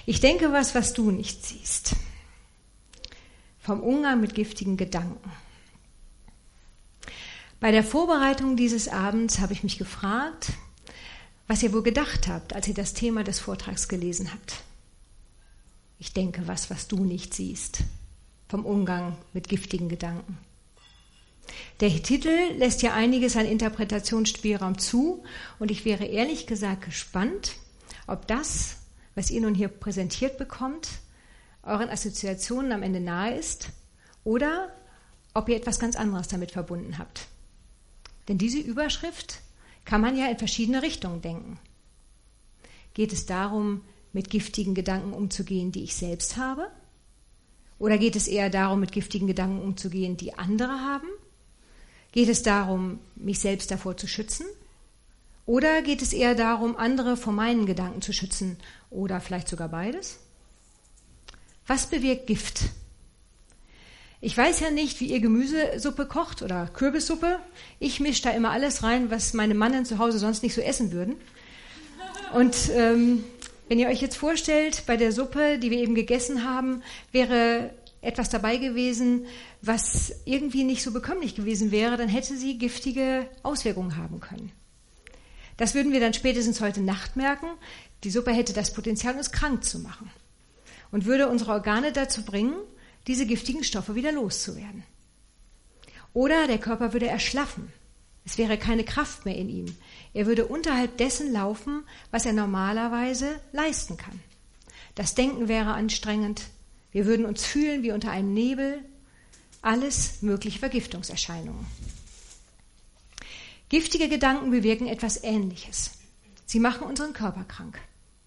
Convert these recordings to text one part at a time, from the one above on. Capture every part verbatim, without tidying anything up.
Ich denke was, was du nicht siehst. Vom Umgang mit giftigen Gedanken. Bei der Vorbereitung dieses Abends habe ich mich gefragt, was ihr wohl gedacht habt, als ihr das Thema des Vortrags gelesen habt. Ich denke was, was du nicht siehst. Vom Umgang mit giftigen Gedanken. Der Titel lässt ja einiges an Interpretationsspielraum zu und ich wäre ehrlich gesagt gespannt, ob das, was ihr nun hier präsentiert bekommt, euren Assoziationen am Ende nahe ist oder ob ihr etwas ganz anderes damit verbunden habt. Denn diese Überschrift kann man ja in verschiedene Richtungen denken. Geht es darum, mit giftigen Gedanken umzugehen, die ich selbst habe? Oder geht es eher darum, mit giftigen Gedanken umzugehen, die andere haben? Geht es darum, mich selbst davor zu schützen? Oder geht es eher darum, andere vor meinen Gedanken zu schützen? Oder vielleicht sogar beides? Was bewirkt Gift? Ich weiß ja nicht, wie ihr Gemüsesuppe kocht oder Kürbissuppe. Ich mische da immer alles rein, was meine Mannen zu Hause sonst nicht so essen würden. Und ähm, wenn ihr euch jetzt vorstellt, bei der Suppe, die wir eben gegessen haben, wäre etwas dabei gewesen, was irgendwie nicht so bekömmlich gewesen wäre, dann hätte sie giftige Auswirkungen haben können. Das würden wir dann spätestens heute Nacht merken. Die Suppe hätte das Potenzial, uns krank zu machen und würde unsere Organe dazu bringen, diese giftigen Stoffe wieder loszuwerden. Oder der Körper würde erschlaffen. Es wäre keine Kraft mehr in ihm. Er würde unterhalb dessen laufen, was er normalerweise leisten kann. Das Denken wäre anstrengend. Wir würden uns fühlen wie unter einem Nebel. Alles mögliche Vergiftungserscheinungen. Giftige Gedanken bewirken etwas Ähnliches. Sie machen unseren Körper krank.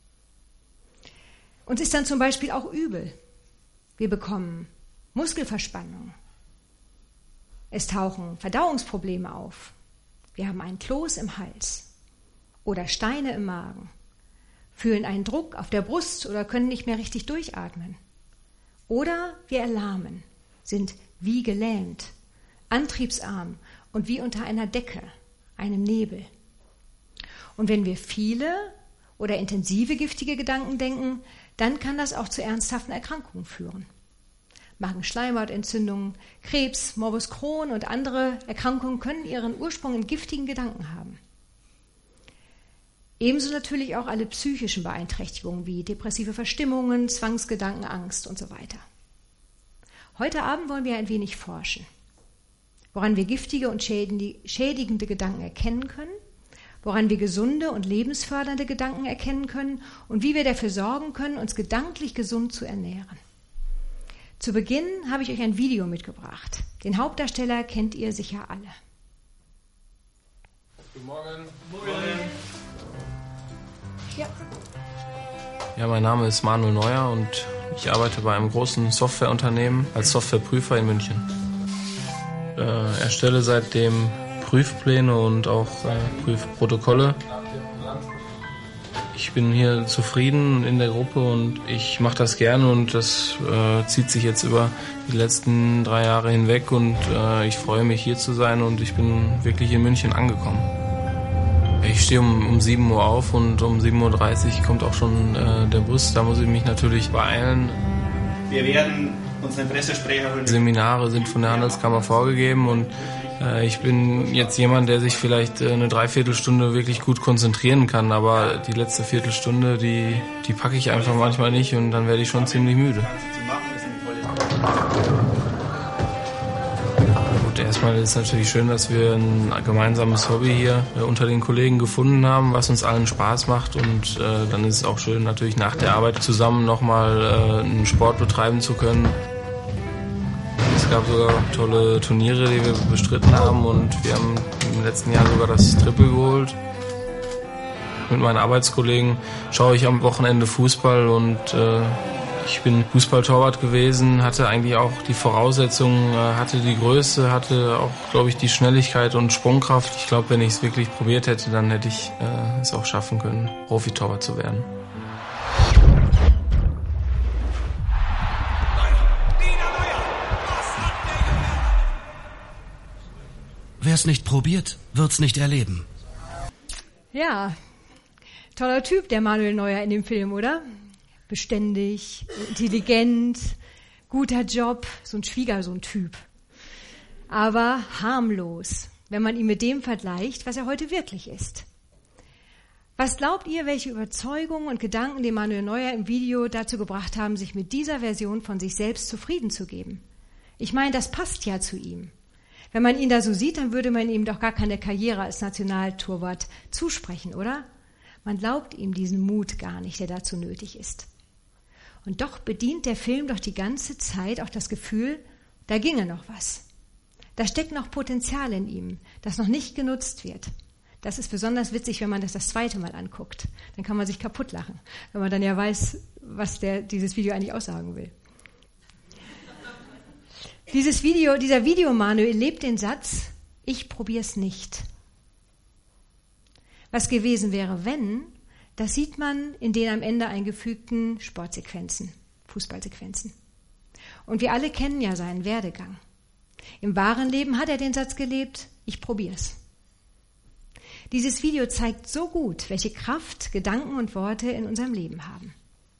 Uns ist dann zum Beispiel auch übel. Wir bekommen Muskelverspannung. Es tauchen Verdauungsprobleme auf. Wir haben einen Kloß im Hals oder Steine im Magen, fühlen einen Druck auf der Brust oder können nicht mehr richtig durchatmen. Oder wir erlahmen, sind wie gelähmt, antriebsarm und wie unter einer Decke, einem Nebel. Und wenn wir viele oder intensive giftige Gedanken denken, dann kann das auch zu ernsthaften Erkrankungen führen. Magenschleimhautentzündungen, Krebs, Morbus Crohn und andere Erkrankungen können ihren Ursprung in giftigen Gedanken haben. Ebenso natürlich auch alle psychischen Beeinträchtigungen wie depressive Verstimmungen, Zwangsgedanken, Angst und so weiter. Heute Abend wollen wir ein wenig forschen, woran wir giftige und schädigende Gedanken erkennen können, woran wir gesunde und lebensfördernde Gedanken erkennen können und wie wir dafür sorgen können, uns gedanklich gesund zu ernähren. Zu Beginn habe ich euch ein Video mitgebracht. Den Hauptdarsteller kennt ihr sicher alle. Guten Morgen. Morgen. Ja. Ja, mein Name ist Manuel Neuer und ich arbeite bei einem großen Softwareunternehmen als Softwareprüfer in München. Ich äh, erstelle seitdem Prüfpläne und auch äh, Prüfprotokolle. Ich bin hier zufrieden in der Gruppe und ich mache das gerne und das äh, zieht sich jetzt über die letzten drei Jahre hinweg und äh, ich freue mich hier zu sein und ich bin wirklich in München angekommen. Ich stehe um, um sieben Uhr auf und um sieben Uhr dreißig kommt auch schon äh, der Bus, da muss ich mich natürlich beeilen. Wir werden unseren Pressesprecher... Seminare sind von der Handelskammer vorgegeben und ich bin jetzt jemand, der sich vielleicht eine Dreiviertelstunde wirklich gut konzentrieren kann, aber die letzte Viertelstunde, die, die packe ich einfach manchmal nicht und dann werde ich schon ziemlich müde. Gut, erstmal ist es natürlich schön, dass wir ein gemeinsames Hobby hier unter den Kollegen gefunden haben, was uns allen Spaß macht und äh, dann ist es auch schön, natürlich nach der Arbeit zusammen nochmal äh, einen Sport betreiben zu können. Es gab sogar tolle Turniere, die wir bestritten haben und wir haben im letzten Jahr sogar das Triple geholt. Mit meinen Arbeitskollegen schaue ich am Wochenende Fußball und äh, ich bin Fußballtorwart gewesen, hatte eigentlich auch die Voraussetzungen, äh, hatte die Größe, hatte auch, glaube ich, die Schnelligkeit und Sprungkraft. Ich glaube, wenn ich es wirklich probiert hätte, dann hätte ich äh, es auch schaffen können, Profitorwart zu werden. Wer es nicht probiert, wird's nicht erleben. Ja, toller Typ, der Manuel Neuer in dem Film, oder? beständig, intelligent, guter Job, so ein Schwiegersohn-Typ. Aber harmlos, wenn man ihn mit dem vergleicht, was er heute wirklich ist. Was glaubt ihr, welche Überzeugungen und Gedanken den Manuel Neuer im Video dazu gebracht haben, sich mit dieser Version von sich selbst zufrieden zu geben? Ich meine, das passt ja zu ihm. Wenn man ihn da so sieht, dann würde man ihm doch gar keine Karriere als Nationaltorwart zusprechen, oder? Man glaubt ihm diesen Mut gar nicht, der dazu nötig ist. Und doch bedient der Film doch die ganze Zeit auch das Gefühl, da ginge noch was. Da steckt noch Potenzial in ihm, das noch nicht genutzt wird. Das ist besonders witzig, wenn man das das zweite Mal anguckt. Dann kann man sich kaputt lachen, wenn man dann ja weiß, was der, dieses Video eigentlich aussagen will. Dieses Video, dieser Videomanuel lebt den Satz, ich probier's nicht. Was gewesen wäre, wenn, das sieht man in den am Ende eingefügten Sportsequenzen, Fußballsequenzen. Und wir alle kennen ja seinen Werdegang. Im wahren Leben hat er den Satz gelebt, ich probier's. Dieses Video zeigt so gut, welche Kraft Gedanken und Worte in unserem Leben haben.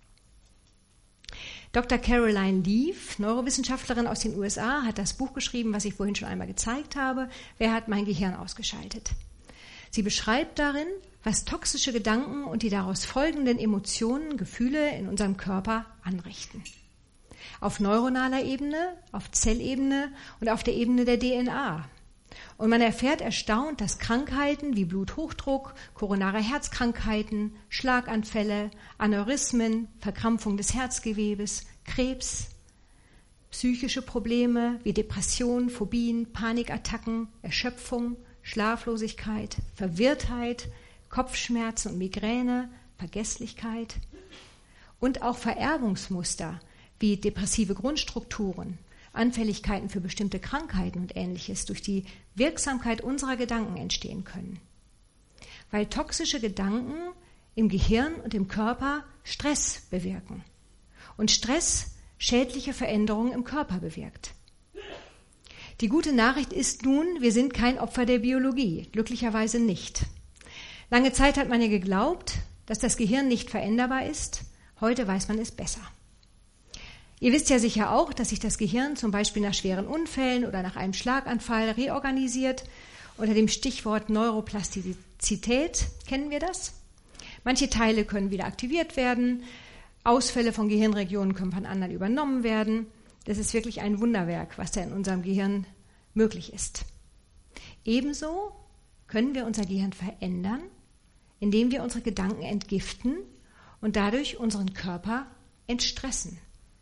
Doktor Caroline Leaf, Neurowissenschaftlerin aus den U S A, hat das Buch geschrieben, was ich vorhin schon einmal gezeigt habe, Wer hat mein Gehirn ausgeschaltet? Sie beschreibt darin, was toxische Gedanken und die daraus folgenden Emotionen, Gefühle in unserem Körper anrichten. Auf neuronaler Ebene, auf Zellebene und auf der Ebene der D N A. Und man erfährt erstaunt, dass Krankheiten wie Bluthochdruck, koronare Herzkrankheiten, Schlaganfälle, Aneurysmen, Verkrampfung des Herzgewebes, Krebs, psychische Probleme wie Depressionen, Phobien, Panikattacken, Erschöpfung, Schlaflosigkeit, Verwirrtheit, Kopfschmerzen und Migräne, Vergesslichkeit und auch Vererbungsmuster wie depressive Grundstrukturen, Anfälligkeiten für bestimmte Krankheiten und Ähnliches durch die Wirksamkeit unserer Gedanken entstehen können. Weil toxische Gedanken im Gehirn und im Körper Stress bewirken und Stress schädliche Veränderungen im Körper bewirkt. Die gute Nachricht ist nun, wir sind kein Opfer der Biologie, glücklicherweise nicht. Lange Zeit hat man ja geglaubt, dass das Gehirn nicht veränderbar ist. Heute weiß man es besser. Ihr wisst ja sicher auch, dass sich das Gehirn zum Beispiel nach schweren Unfällen oder nach einem Schlaganfall reorganisiert. Unter dem Stichwort Neuroplastizität kennen wir das. Manche Teile können wieder aktiviert werden. Ausfälle von Gehirnregionen können von anderen übernommen werden. Das ist wirklich ein Wunderwerk, was da in unserem Gehirn möglich ist. Ebenso können wir unser Gehirn verändern, indem wir unsere Gedanken entgiften und dadurch unseren Körper entstressen.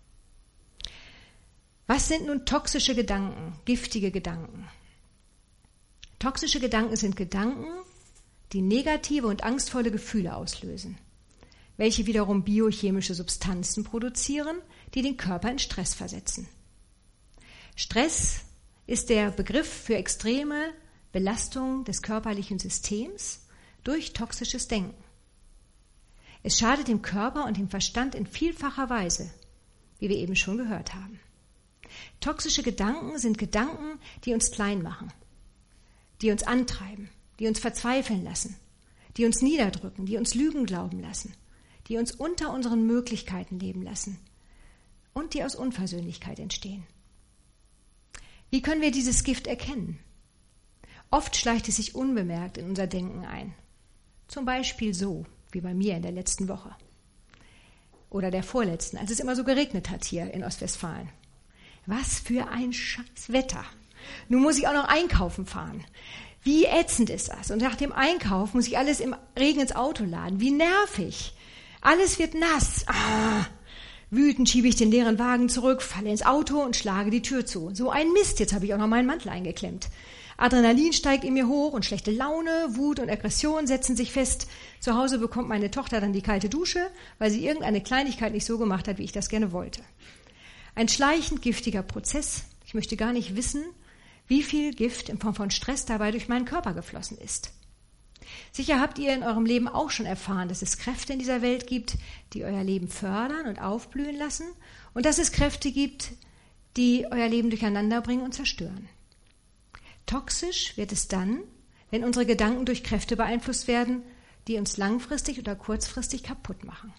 Was sind nun toxische Gedanken, giftige Gedanken? Toxische Gedanken sind Gedanken, die negative und angstvolle Gefühle auslösen, welche wiederum biochemische Substanzen produzieren, die den Körper in Stress versetzen. Stress ist der Begriff für extreme Belastung des körperlichen Systems durch toxisches Denken. Es schadet dem Körper und dem Verstand in vielfacher Weise, wie wir eben schon gehört haben. Toxische Gedanken sind Gedanken, die uns klein machen, die uns antreiben, die uns verzweifeln lassen, die uns niederdrücken, die uns Lügen glauben lassen, die uns unter unseren Möglichkeiten leben lassen und die aus Unversöhnlichkeit entstehen. Wie können wir dieses Gift erkennen? Oft schleicht es sich unbemerkt in unser Denken ein. Zum Beispiel so, wie bei mir in der letzten Woche. Oder der vorletzten, als es immer so geregnet hat hier in Ostwestfalen. Was für ein scheiß Wetter. Nun muss ich auch noch einkaufen fahren. Wie ätzend ist das? Und nach dem Einkauf muss ich alles im Regen ins Auto laden. Wie nervig. Alles wird nass. Ah. Wütend schiebe ich den leeren Wagen zurück, falle ins Auto und schlage die Tür zu. So ein Mist, jetzt habe ich auch noch meinen Mantel eingeklemmt. Adrenalin steigt in mir hoch und schlechte Laune, Wut und Aggression setzen sich fest. Zu Hause bekommt meine Tochter dann die kalte Dusche, weil sie irgendeine Kleinigkeit nicht so gemacht hat, wie ich das gerne wollte. Ein schleichend giftiger Prozess. Ich möchte gar nicht wissen, wie viel Gift in Form von Stress dabei durch meinen Körper geflossen ist. Sicher habt ihr in eurem Leben auch schon erfahren, dass es Kräfte in dieser Welt gibt, die euer Leben fördern und aufblühen lassen und dass es Kräfte gibt, die euer Leben durcheinander bringen und zerstören. Toxisch wird es dann, wenn unsere Gedanken durch Kräfte beeinflusst werden, die uns langfristig oder kurzfristig kaputt machen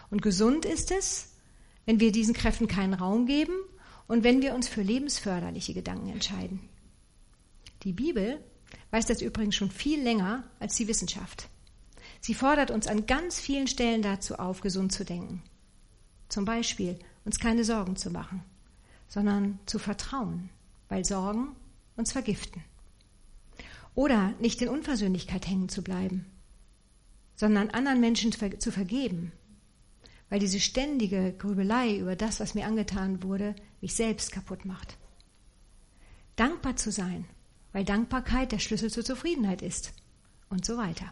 Und gesund ist es, wenn wir diesen Kräften keinen Raum geben und wenn wir uns für lebensförderliche Gedanken entscheiden. Die Bibel weiß das übrigens schon viel länger als die Wissenschaft. Sie fordert uns an ganz vielen Stellen dazu auf, gesund zu denken. Zum Beispiel, uns keine Sorgen zu machen, sondern zu vertrauen, weil Sorgen uns vergiften. Oder nicht in Unversöhnlichkeit hängen zu bleiben, sondern anderen Menschen zu vergeben, weil diese ständige Grübelei über das, was mir angetan wurde, mich selbst kaputt macht. Dankbar zu sein, weil Dankbarkeit der Schlüssel zur Zufriedenheit ist und so weiter.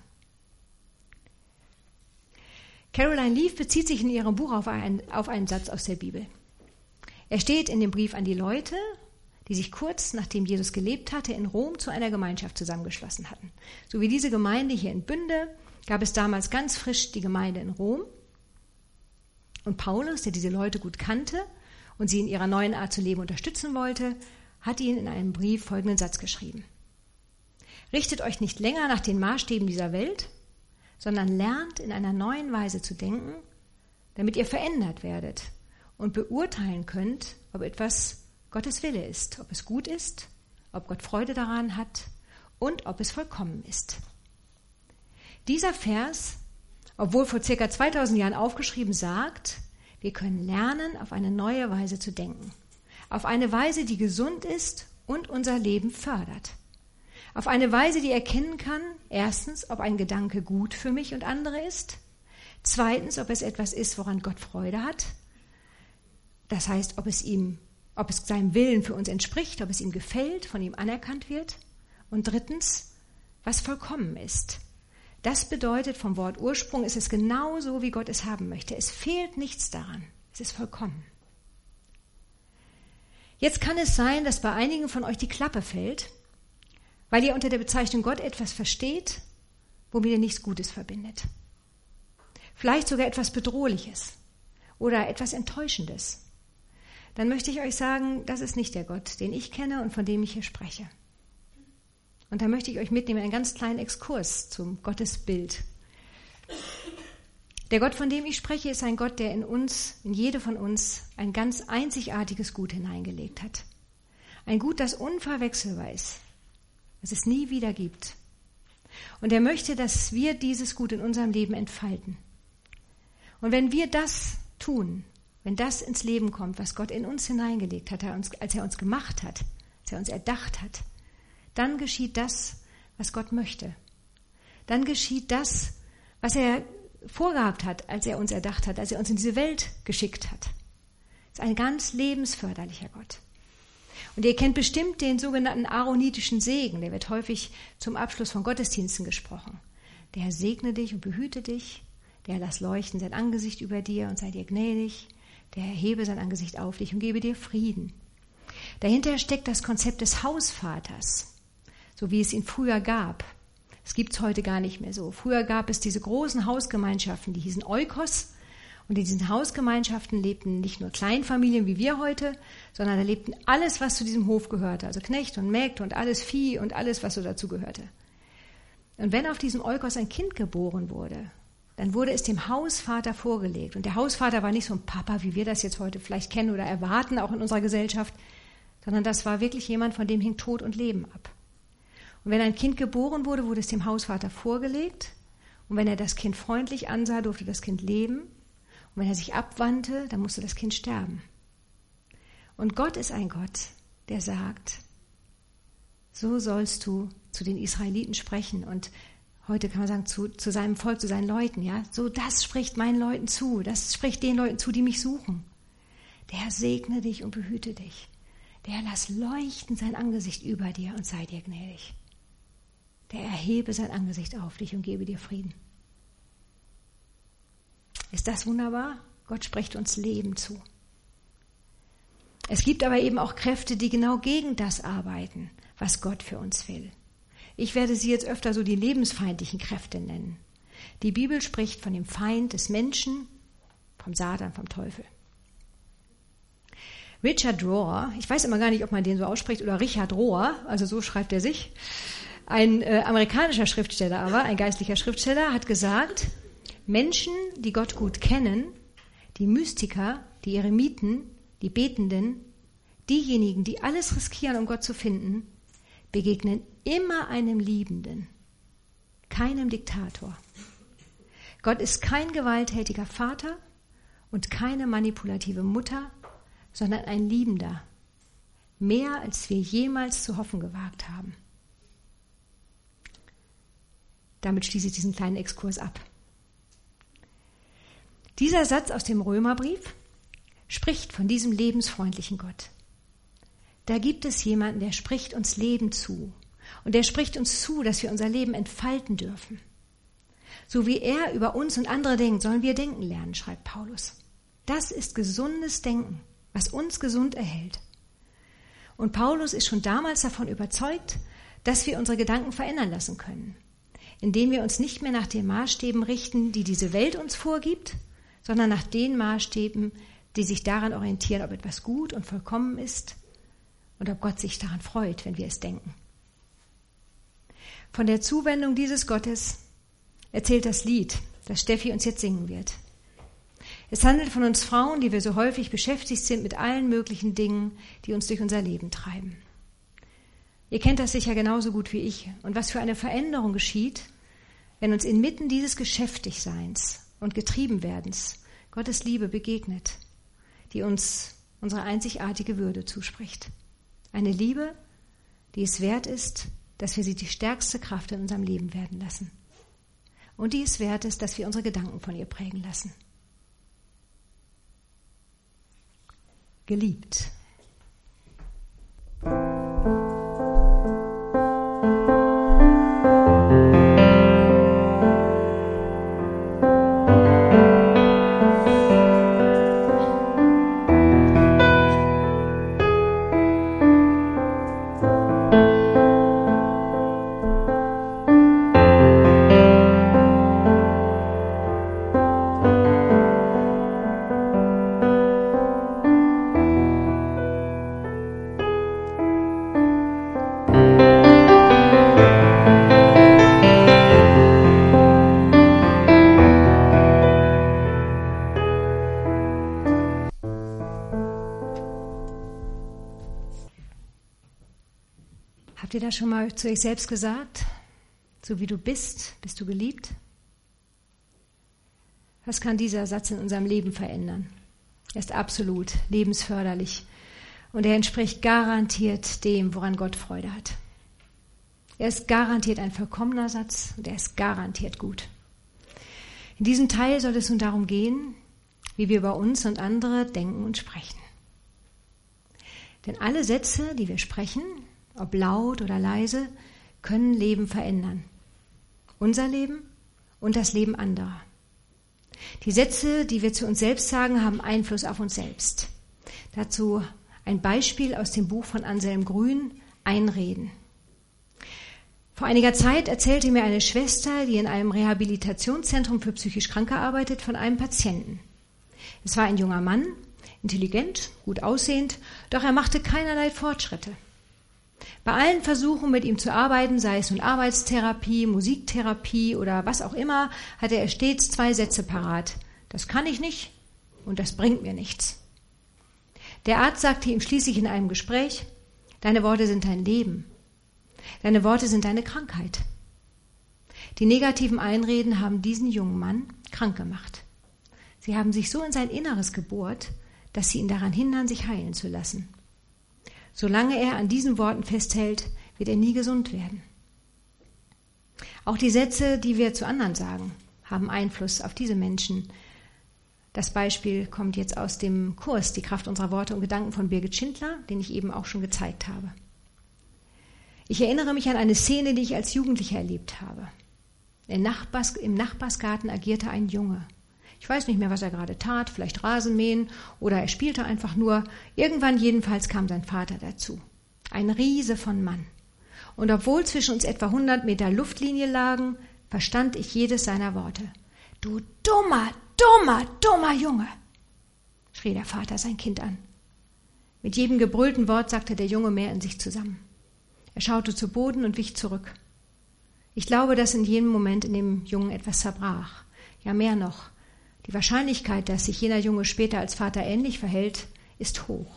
Caroline Leaf bezieht sich in ihrem Buch auf einen, auf einen Satz aus der Bibel. Er steht in dem Brief an die Leute, die sich kurz nachdem Jesus gelebt hatte, in Rom zu einer Gemeinschaft zusammengeschlossen hatten. So wie diese Gemeinde hier in Bünde gab es damals ganz frisch die Gemeinde in Rom. Und Paulus, der diese Leute gut kannte und sie in ihrer neuen Art zu leben unterstützen wollte, hat ihnen in einem Brief folgenden Satz geschrieben. Richtet euch nicht länger nach den Maßstäben dieser Welt, sondern lernt in einer neuen Weise zu denken, damit ihr verändert werdet und beurteilen könnt, ob etwas Gottes Wille ist, ob es gut ist, ob Gott Freude daran hat und ob es vollkommen ist. Dieser Vers, obwohl vor circa zweitausend Jahren aufgeschrieben, sagt, wir können lernen, auf eine neue Weise zu denken. Auf eine Weise, die gesund ist und unser Leben fördert. Auf eine Weise, die erkennen kann, erstens, ob ein Gedanke gut für mich und andere ist. Zweitens, ob es etwas ist, woran Gott Freude hat. Das heißt, ob es ihm, ob es seinem Willen für uns entspricht, ob es ihm gefällt, von ihm anerkannt wird. Und drittens, was vollkommen ist. Das bedeutet, vom Wort Ursprung ist es genau so, wie Gott es haben möchte. Es fehlt nichts daran. Es ist vollkommen. Jetzt kann es sein, dass bei einigen von euch die Klappe fällt, weil ihr unter der Bezeichnung Gott etwas versteht, womit ihr nichts Gutes verbindet. Vielleicht sogar etwas Bedrohliches oder etwas Enttäuschendes. Dann möchte ich euch sagen, das ist nicht der Gott, den ich kenne und von dem ich hier spreche. Und da möchte ich euch mitnehmen in einen ganz kleinen Exkurs zum Gottesbild. Der Gott, von dem ich spreche, ist ein Gott, der in uns, in jede von uns, ein ganz einzigartiges Gut hineingelegt hat. Ein Gut, das unverwechselbar ist, das es nie wieder gibt. Und er möchte, dass wir dieses Gut in unserem Leben entfalten. Und wenn wir das tun, wenn das ins Leben kommt, was Gott in uns hineingelegt hat, als er uns gemacht hat, als er uns erdacht hat, dann geschieht das, was Gott möchte. Dann geschieht das, was er vorgehabt hat, als er uns erdacht hat, als er uns in diese Welt geschickt hat. Das ist ein ganz lebensförderlicher Gott. Und ihr kennt bestimmt den sogenannten aaronitischen Segen, der wird häufig zum Abschluss von Gottesdiensten gesprochen. Der Herr segne dich und behüte dich, der Herr lass leuchten sein Angesicht über dir und sei dir gnädig, der Herr hebe sein Angesicht auf dich und gebe dir Frieden. Dahinter steckt das Konzept des Hausvaters, so wie es ihn früher gab. Es gibt es heute gar nicht mehr so. Früher gab es diese großen Hausgemeinschaften, die hießen Oikos. Und in diesen Hausgemeinschaften lebten nicht nur Kleinfamilien wie wir heute, sondern da lebten alles, was zu diesem Hof gehörte. Also Knecht und Mägde und alles Vieh und alles, was so dazu gehörte. Und wenn auf diesem Oikos ein Kind geboren wurde, dann wurde es dem Hausvater vorgelegt. Und der Hausvater war nicht so ein Papa, wie wir das jetzt heute vielleicht kennen oder erwarten, auch in unserer Gesellschaft, sondern das war wirklich jemand, von dem hing Tod und Leben ab. Und wenn ein Kind geboren wurde, wurde es dem Hausvater vorgelegt. Und wenn er das Kind freundlich ansah, durfte das Kind leben. Und wenn er sich abwandte, dann musste das Kind sterben. Und Gott ist ein Gott, der sagt, so sollst du zu den Israeliten sprechen. Und heute kann man sagen, zu, zu seinem Volk, zu seinen Leuten. Ja, so das spricht meinen Leuten zu. Das spricht den Leuten zu, die mich suchen. Der Herr segne dich und behüte dich. Der Herr lass leuchten sein Angesicht über dir und sei dir gnädig. Der erhebe sein Angesicht auf dich und gebe dir Frieden. Ist das wunderbar? Gott spricht uns Leben zu. Es gibt aber eben auch Kräfte, die genau gegen das arbeiten, was Gott für uns will. Ich werde sie jetzt öfter so die lebensfeindlichen Kräfte nennen. Die Bibel spricht von dem Feind des Menschen, vom Satan, vom Teufel. Richard Rohr, ich weiß immer gar nicht, ob man den so ausspricht, oder Richard Rohr, also so schreibt er sich, ein äh, amerikanischer Schriftsteller aber, ein geistlicher Schriftsteller, hat gesagt, Menschen, die Gott gut kennen, Die Mystiker, die Eremiten, die Betenden, diejenigen, die alles riskieren, um Gott zu finden, begegnen immer einem Liebenden, keinem Diktator. Gott ist kein gewalttätiger Vater und keine manipulative Mutter, sondern ein Liebender, mehr als wir jemals zu hoffen gewagt haben. Damit schließe ich diesen kleinen Exkurs ab. Dieser Satz aus dem Römerbrief spricht von diesem lebensfreundlichen Gott. Da gibt es jemanden, der spricht uns Leben zu. Und der spricht uns zu, dass wir unser Leben entfalten dürfen. So wie er über uns und andere denkt, sollen wir denken lernen, schreibt Paulus. Das ist gesundes Denken, was uns gesund erhält. Und Paulus ist schon damals davon überzeugt, dass wir unsere Gedanken verändern lassen können, indem wir uns nicht mehr nach den Maßstäben richten, die diese Welt uns vorgibt, sondern nach den Maßstäben, die sich daran orientieren, ob etwas gut und vollkommen ist und ob Gott sich daran freut, wenn wir es denken. Von der Zuwendung dieses Gottes erzählt das Lied, das Steffi uns jetzt singen wird. Es handelt von uns Frauen, die wir so häufig beschäftigt sind mit allen möglichen Dingen, die uns durch unser Leben treiben. Ihr kennt das sicher genauso gut wie ich. Und was für eine Veränderung geschieht, wenn uns inmitten dieses Geschäftigseins und Getriebenwerdens Gottes Liebe begegnet, die uns unsere einzigartige Würde zuspricht. Eine Liebe, die es wert ist, dass wir sie die stärkste Kraft in unserem Leben werden lassen. Und die es wert ist, dass wir unsere Gedanken von ihr prägen lassen. Geliebt. Habt ihr das schon mal zu euch selbst gesagt? So wie du bist, bist du geliebt? Was kann dieser Satz in unserem Leben verändern? Er ist absolut lebensförderlich und er entspricht garantiert dem, woran Gott Freude hat. Er ist garantiert ein vollkommener Satz und er ist garantiert gut. In diesem Teil soll es nun darum gehen, wie wir über uns und andere denken und sprechen. Denn alle Sätze, die wir sprechen, ob laut oder leise, können Leben verändern. Unser Leben und das Leben anderer. Die Sätze, die wir zu uns selbst sagen, haben Einfluss auf uns selbst. Dazu ein Beispiel aus dem Buch von Anselm Grün, Einreden. Vor einiger Zeit erzählte mir eine Schwester, die in einem Rehabilitationszentrum für psychisch Kranke arbeitet, von einem Patienten. Es war ein junger Mann, intelligent, gut aussehend, doch er machte keinerlei Fortschritte. Bei allen Versuchen, mit ihm zu arbeiten, sei es nun Arbeitstherapie, Musiktherapie oder was auch immer, hatte er stets zwei Sätze parat. Das kann ich nicht und das bringt mir nichts. Der Arzt sagte ihm schließlich in einem Gespräch, deine Worte sind dein Leben. Deine Worte sind deine Krankheit. Die negativen Einreden haben diesen jungen Mann krank gemacht. Sie haben sich so in sein Inneres gebohrt, dass sie ihn daran hindern, sich heilen zu lassen. Solange er an diesen Worten festhält, wird er nie gesund werden. Auch die Sätze, die wir zu anderen sagen, haben Einfluss auf diese Menschen. Das Beispiel kommt jetzt aus dem Kurs Die Kraft unserer Worte und Gedanken von Birgit Schindler, den ich eben auch schon gezeigt habe. Ich erinnere mich an eine Szene, die ich als Jugendlicher erlebt habe. Im, Nachbars, im Nachbarsgarten agierte ein Junge. Ich weiß nicht mehr, was er gerade tat, vielleicht Rasenmähen oder er spielte einfach nur. Irgendwann jedenfalls kam sein Vater dazu. Ein Riese von Mann. Und obwohl zwischen uns etwa hundert Meter Luftlinie lagen, verstand ich jedes seiner Worte. Du dummer, dummer, dummer Junge, schrie der Vater sein Kind an. Mit jedem gebrüllten Wort sagte der Junge mehr in sich zusammen. Er schaute zu Boden und wich zurück. Ich glaube, dass in jenem Moment in dem Jungen etwas zerbrach. Ja, mehr noch. Die Wahrscheinlichkeit, dass sich jener Junge später als Vater ähnlich verhält, ist hoch.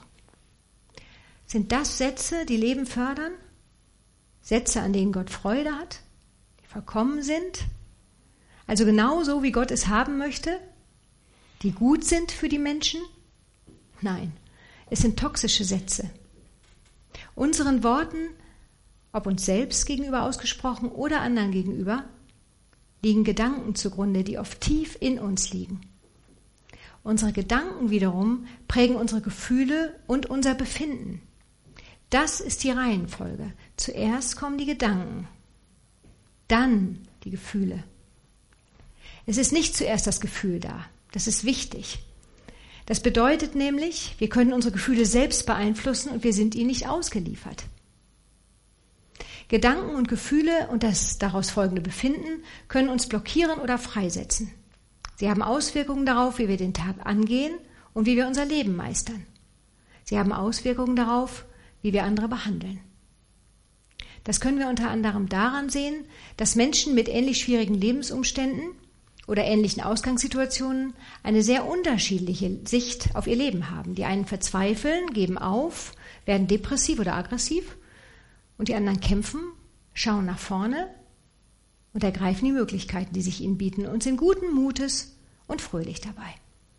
Sind das Sätze, die Leben fördern? Sätze, an denen Gott Freude hat, die vollkommen sind? Also genau so, wie Gott es haben möchte, die gut sind für die Menschen? Nein, es sind toxische Sätze. Unseren Worten, ob uns selbst gegenüber ausgesprochen oder anderen gegenüber, liegen Gedanken zugrunde, die oft tief in uns liegen. Unsere Gedanken wiederum prägen unsere Gefühle und unser Befinden. Das ist die Reihenfolge. Zuerst kommen die Gedanken, dann die Gefühle. Es ist nicht zuerst das Gefühl da. Das ist wichtig. Das bedeutet nämlich, wir können unsere Gefühle selbst beeinflussen und wir sind ihnen nicht ausgeliefert. Gedanken und Gefühle und das daraus folgende Befinden können uns blockieren oder freisetzen. Sie haben Auswirkungen darauf, wie wir den Tag angehen und wie wir unser Leben meistern. Sie haben Auswirkungen darauf, wie wir andere behandeln. Das können wir unter anderem daran sehen, dass Menschen mit ähnlich schwierigen Lebensumständen oder ähnlichen Ausgangssituationen eine sehr unterschiedliche Sicht auf ihr Leben haben. Die einen verzweifeln, geben auf, werden depressiv oder aggressiv und die anderen kämpfen, schauen nach vorne und ergreifen die Möglichkeiten, die sich ihnen bieten und sind guten Mutes und fröhlich dabei.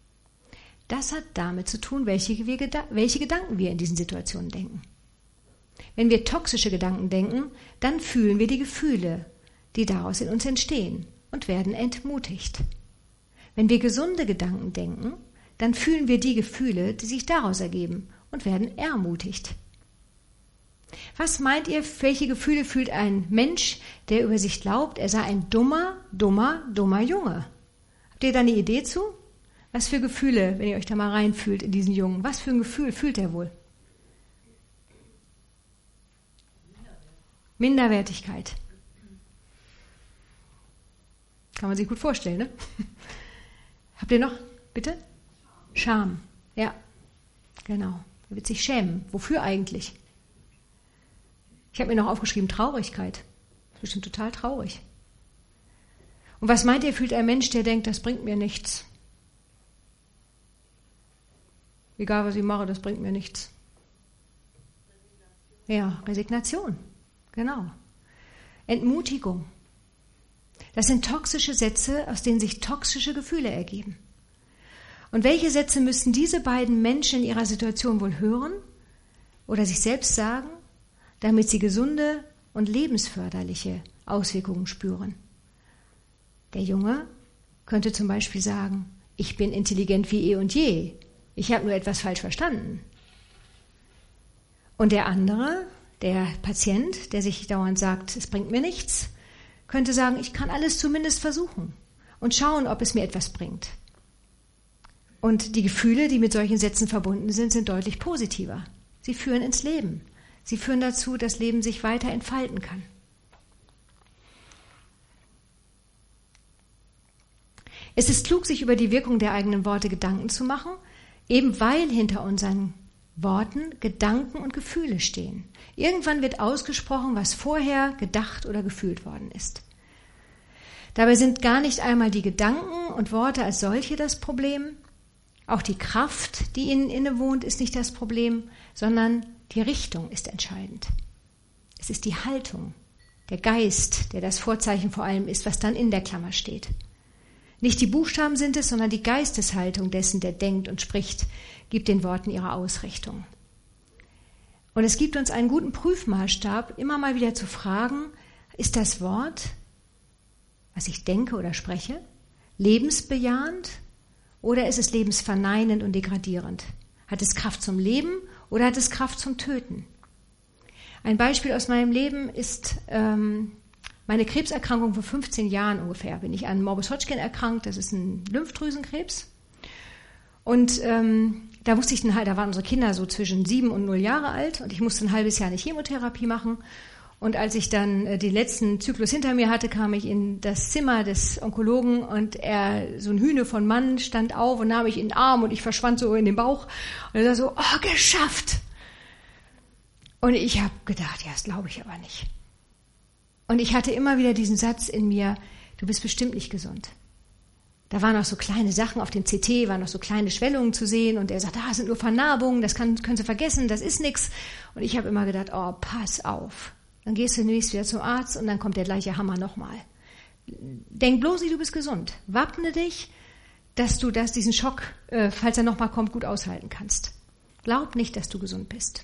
Das hat damit zu tun, welche, wir, welche Gedanken wir in diesen Situationen denken. Wenn wir toxische Gedanken denken, dann fühlen wir die Gefühle, die daraus in uns entstehen und werden entmutigt. Wenn wir gesunde Gedanken denken, dann fühlen wir die Gefühle, die sich daraus ergeben und werden ermutigt. Was meint ihr, welche Gefühle fühlt ein Mensch, der über sich glaubt, er sei ein dummer, dummer, dummer Junge? Habt ihr da eine Idee zu? Was für Gefühle, wenn ihr euch da mal reinfühlt in diesen Jungen, was für ein Gefühl fühlt er wohl? Minderwertigkeit. Kann man sich gut vorstellen, ne? Habt ihr noch, bitte? Scham. Ja, genau. Er wird sich schämen. Wofür eigentlich? Ich habe mir noch aufgeschrieben, Traurigkeit. Das ist bestimmt total traurig. Und was meint ihr, fühlt ein Mensch, der denkt, das bringt mir nichts? Egal, was ich mache, das bringt mir nichts. Ja, Resignation. Genau. Entmutigung. Das sind toxische Sätze, aus denen sich toxische Gefühle ergeben. Und welche Sätze müssten diese beiden Menschen in ihrer Situation wohl hören oder sich selbst sagen, damit sie gesunde und lebensförderliche Auswirkungen spüren? Der Junge könnte zum Beispiel sagen, ich bin intelligent wie eh und je, ich habe nur etwas falsch verstanden. Und der andere, der Patient, der sich dauernd sagt, es bringt mir nichts, könnte sagen, ich kann alles zumindest versuchen und schauen, ob es mir etwas bringt. Und die Gefühle, die mit solchen Sätzen verbunden sind, sind deutlich positiver. Sie führen ins Leben. Sie führen dazu, dass das Leben sich weiter entfalten kann. Es ist klug, sich über die Wirkung der eigenen Worte Gedanken zu machen, eben weil hinter unseren Worten Gedanken und Gefühle stehen. Irgendwann wird ausgesprochen, was vorher gedacht oder gefühlt worden ist. Dabei sind gar nicht einmal die Gedanken und Worte als solche das Problem, auch die Kraft, die ihnen innewohnt, ist nicht das Problem, sondern die Richtung ist entscheidend. Es ist die Haltung, der Geist, der das Vorzeichen vor allem ist, was dann in der Klammer steht. Nicht die Buchstaben sind es, sondern die Geisteshaltung dessen, der denkt und spricht, gibt den Worten ihre Ausrichtung. Und es gibt uns einen guten Prüfmaßstab, immer mal wieder zu fragen, ist das Wort, was ich denke oder spreche, lebensbejahend oder ist es lebensverneinend und degradierend? Hat es Kraft zum Leben oder hat es Kraft zum Töten? Ein Beispiel aus meinem Leben ist ähm, meine Krebserkrankung vor fünfzehn Jahren ungefähr. Bin ich an Morbus Hodgkin erkrankt, das ist ein Lymphdrüsenkrebs. Und ähm, da musste ich dann halt, da waren unsere Kinder so zwischen sieben und null Jahre alt und ich musste ein halbes Jahr eine Chemotherapie machen. Und als ich dann äh, den letzten Zyklus hinter mir hatte, kam ich in das Zimmer des Onkologen und er, so ein Hühne von Mann, stand auf und nahm mich in den Arm und ich verschwand so in den Bauch. Und er sagte so, oh, geschafft! Und ich habe gedacht, ja, das glaube ich aber nicht. Und ich hatte immer wieder diesen Satz in mir, du bist bestimmt nicht gesund. Da waren noch so kleine Sachen auf dem C T, waren noch so kleine Schwellungen zu sehen und er sagt, ah, das sind nur Vernarbungen, das kann, können Sie vergessen, das ist nichts. Und ich habe immer gedacht, oh, pass auf. Dann gehst du demnächst wieder zum Arzt und dann kommt der gleiche Hammer nochmal. Denk bloß nicht, du bist gesund. Wappne dich, dass du das, diesen Schock, äh, falls er nochmal kommt, gut aushalten kannst. Glaub nicht, dass du gesund bist.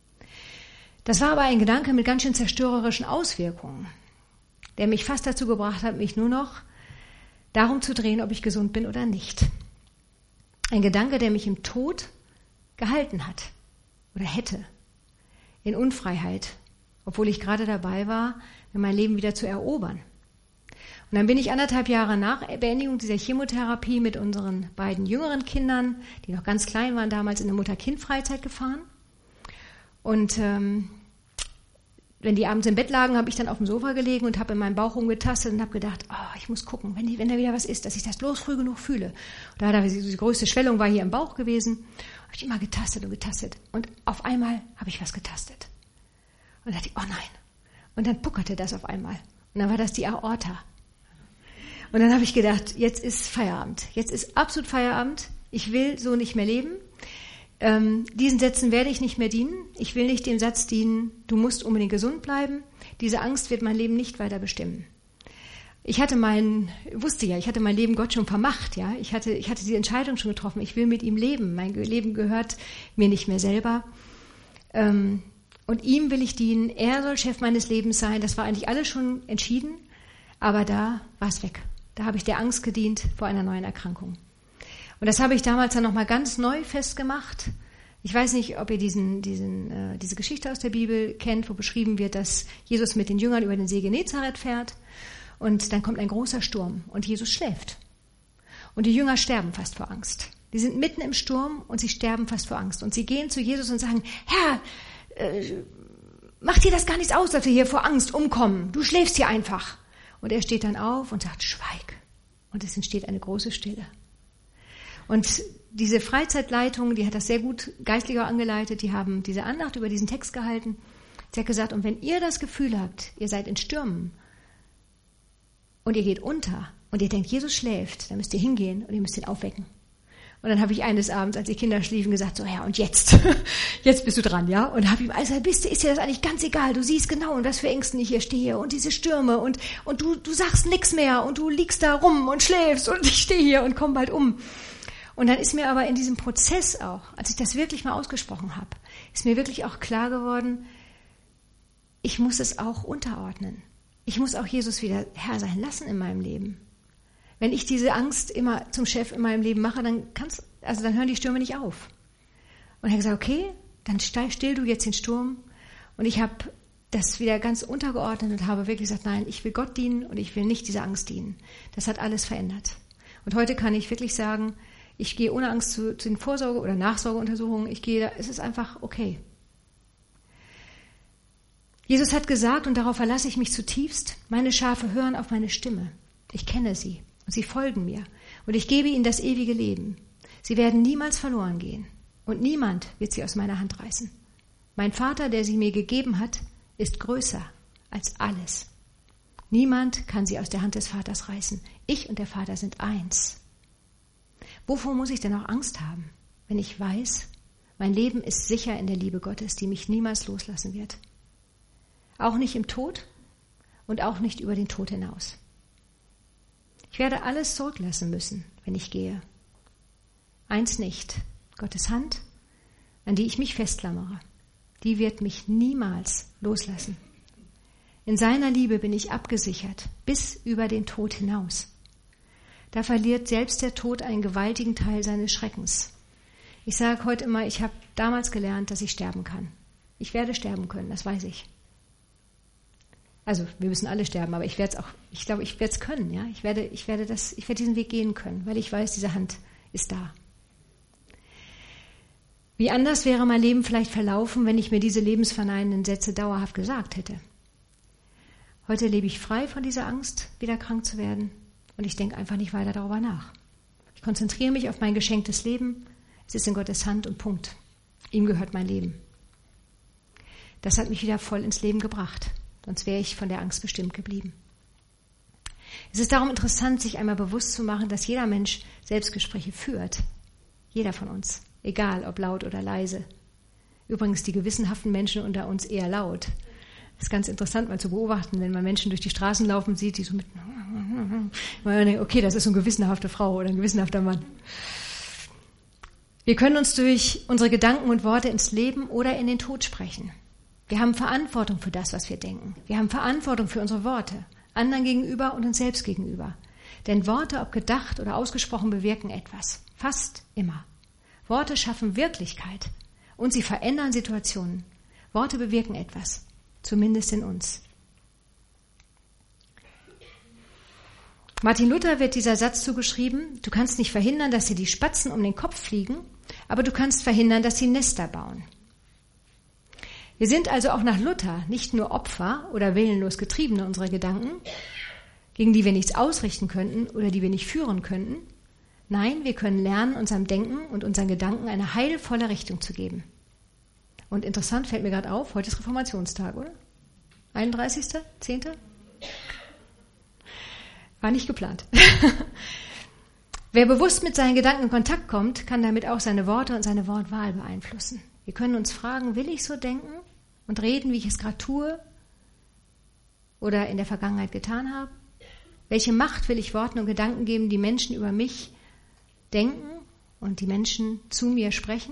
Das war aber ein Gedanke mit ganz schön zerstörerischen Auswirkungen, der mich fast dazu gebracht hat, mich nur noch darum zu drehen, ob ich gesund bin oder nicht. Ein Gedanke, der mich im Tod gehalten hat oder hätte, in Unfreiheit, obwohl ich gerade dabei war, mir mein Leben wieder zu erobern. Und dann bin ich anderthalb Jahre nach Beendigung dieser Chemotherapie mit unseren beiden jüngeren Kindern, die noch ganz klein waren, damals in eine Mutter-Kind-Freizeit gefahren. Und ähm, wenn die abends im Bett lagen, habe ich dann auf dem Sofa gelegen und habe in meinem Bauch rumgetastet und habe gedacht, oh, ich muss gucken, wenn, die, wenn da wieder was ist, dass ich das bloß früh genug fühle. Und da, da die größte Schwellung war hier im Bauch gewesen, habe ich immer getastet und getastet. Und auf einmal habe ich was getastet. Und dachte ich, oh nein. Und dann puckerte das auf einmal. Und dann war das die Aorta. Und dann habe ich gedacht, jetzt ist Feierabend. Jetzt ist absolut Feierabend. Ich will so nicht mehr leben. Ähm, diesen Sätzen werde ich nicht mehr dienen. Ich will nicht dem Satz dienen, du musst unbedingt gesund bleiben. Diese Angst wird mein Leben nicht weiter bestimmen. Ich hatte mein, wusste ja, ich hatte mein Leben Gott schon vermacht, ja. Ich hatte, ich hatte die Entscheidung schon getroffen. Ich will mit ihm leben. Mein Leben gehört mir nicht mehr selber. Ähm, und ihm will ich dienen. Er soll Chef meines Lebens sein. Das war eigentlich alles schon entschieden. Aber da war es weg. Da habe ich der Angst gedient vor einer neuen Erkrankung. Und das habe ich damals dann nochmal ganz neu festgemacht. Ich weiß nicht, ob ihr diesen, diesen, äh, diese Geschichte aus der Bibel kennt, wo beschrieben wird, dass Jesus mit den Jüngern über den See Genezareth fährt und dann kommt ein großer Sturm und Jesus schläft. Und die Jünger sterben fast vor Angst. Die sind mitten im Sturm und sie sterben fast vor Angst. Und sie gehen zu Jesus und sagen, Herr, äh, macht dir das gar nichts aus, dass wir hier vor Angst umkommen. Du schläfst hier einfach. Und er steht dann auf und sagt, schweig. Und es entsteht eine große Stille. Und diese Freizeitleitung, die hat das sehr gut geistlich auch angeleitet, die haben diese Andacht über diesen Text gehalten. Sie hat gesagt, und wenn ihr das Gefühl habt, ihr seid in Stürmen und ihr geht unter und ihr denkt, Jesus schläft, dann müsst ihr hingehen und ihr müsst ihn aufwecken. Und dann habe ich eines Abends, als die Kinder schliefen, gesagt, so, Herr, und jetzt? Jetzt bist du dran, ja? Und habe ihm alles gesagt, bist du, ist dir das eigentlich ganz egal, du siehst genau, in was für Ängsten ich hier stehe und diese Stürme und, und du, du sagst nichts mehr und du liegst da rum und schläfst und ich stehe hier und komm bald um. Und dann ist mir aber in diesem Prozess auch, als ich das wirklich mal ausgesprochen habe, ist mir wirklich auch klar geworden, ich muss es auch unterordnen. Ich muss auch Jesus wieder Herr sein lassen in meinem Leben. Wenn ich diese Angst immer zum Chef in meinem Leben mache, dann kannst, also dann hören die Stürme nicht auf. Und er hat gesagt, okay, dann still du jetzt den Sturm. Und ich habe das wieder ganz untergeordnet und habe wirklich gesagt, nein, ich will Gott dienen und ich will nicht dieser Angst dienen. Das hat alles verändert. Und heute kann ich wirklich sagen, ich gehe ohne Angst zu, zu den Vorsorge- oder Nachsorgeuntersuchungen. Ich gehe, es ist einfach okay. Jesus hat gesagt, und darauf verlasse ich mich zutiefst, meine Schafe hören auf meine Stimme. Ich kenne sie und sie folgen mir. Und ich gebe ihnen das ewige Leben. Sie werden niemals verloren gehen. Und niemand wird sie aus meiner Hand reißen. Mein Vater, der sie mir gegeben hat, ist größer als alles. Niemand kann sie aus der Hand des Vaters reißen. Ich und der Vater sind eins. Wovor muss ich denn auch Angst haben, wenn ich weiß, mein Leben ist sicher in der Liebe Gottes, die mich niemals loslassen wird? Auch nicht im Tod und auch nicht über den Tod hinaus. Ich werde alles zurücklassen müssen, wenn ich gehe. Eins nicht, Gottes Hand, an die ich mich festklammere, die wird mich niemals loslassen. In seiner Liebe bin ich abgesichert, bis über den Tod hinaus. Da verliert selbst der Tod einen gewaltigen Teil seines Schreckens. Ich sage heute immer, ich habe damals gelernt, dass ich sterben kann. Ich werde sterben können, das weiß ich. Also wir müssen alle sterben, aber ich werde es auch, ich glaube, ich werde es können, ja. Ich werde, ich werde das, ich werde diesen Weg gehen können, weil ich weiß, diese Hand ist da. Wie anders wäre mein Leben vielleicht verlaufen, wenn ich mir diese lebensverneinenden Sätze dauerhaft gesagt hätte. Heute lebe ich frei von dieser Angst, wieder krank zu werden. Und ich denke einfach nicht weiter darüber nach. Ich konzentriere mich auf mein geschenktes Leben. Es ist in Gottes Hand und Punkt. Ihm gehört mein Leben. Das hat mich wieder voll ins Leben gebracht. Sonst wäre ich von der Angst bestimmt geblieben. Es ist darum interessant, sich einmal bewusst zu machen, dass jeder Mensch Selbstgespräche führt. Jeder von uns, egal ob laut oder leise. Übrigens die gewissenhaften Menschen unter uns eher laut. Das ist ganz interessant mal zu beobachten, wenn man Menschen durch die Straßen laufen sieht, die so mit... Okay, das ist so eine gewissenhafte Frau oder ein gewissenhafter Mann. Wir können uns durch unsere Gedanken und Worte ins Leben oder in den Tod sprechen. Wir haben Verantwortung für das, was wir denken. Wir haben Verantwortung für unsere Worte, anderen gegenüber und uns selbst gegenüber. Denn Worte, ob gedacht oder ausgesprochen, bewirken etwas. Fast immer. Worte schaffen Wirklichkeit und sie verändern Situationen. Worte bewirken etwas, zumindest in uns. Martin Luther wird dieser Satz zugeschrieben: Du kannst nicht verhindern, dass dir die Spatzen um den Kopf fliegen, aber du kannst verhindern, dass sie Nester bauen. Wir sind also auch nach Luther nicht nur Opfer oder willenlos Getriebene unserer Gedanken, gegen die wir nichts ausrichten könnten oder die wir nicht führen könnten. Nein, wir können lernen, unserem Denken und unseren Gedanken eine heilvolle Richtung zu geben. Und interessant, fällt mir gerade auf, heute ist Reformationstag, oder? einunddreißigster zehnter War nicht geplant. Wer bewusst mit seinen Gedanken in Kontakt kommt, kann damit auch seine Worte und seine Wortwahl beeinflussen. Wir können uns fragen, will ich so denken und reden, wie ich es gerade tue oder in der Vergangenheit getan habe? Welche Macht will ich Worten und Gedanken geben, die Menschen über mich denken und die Menschen zu mir sprechen?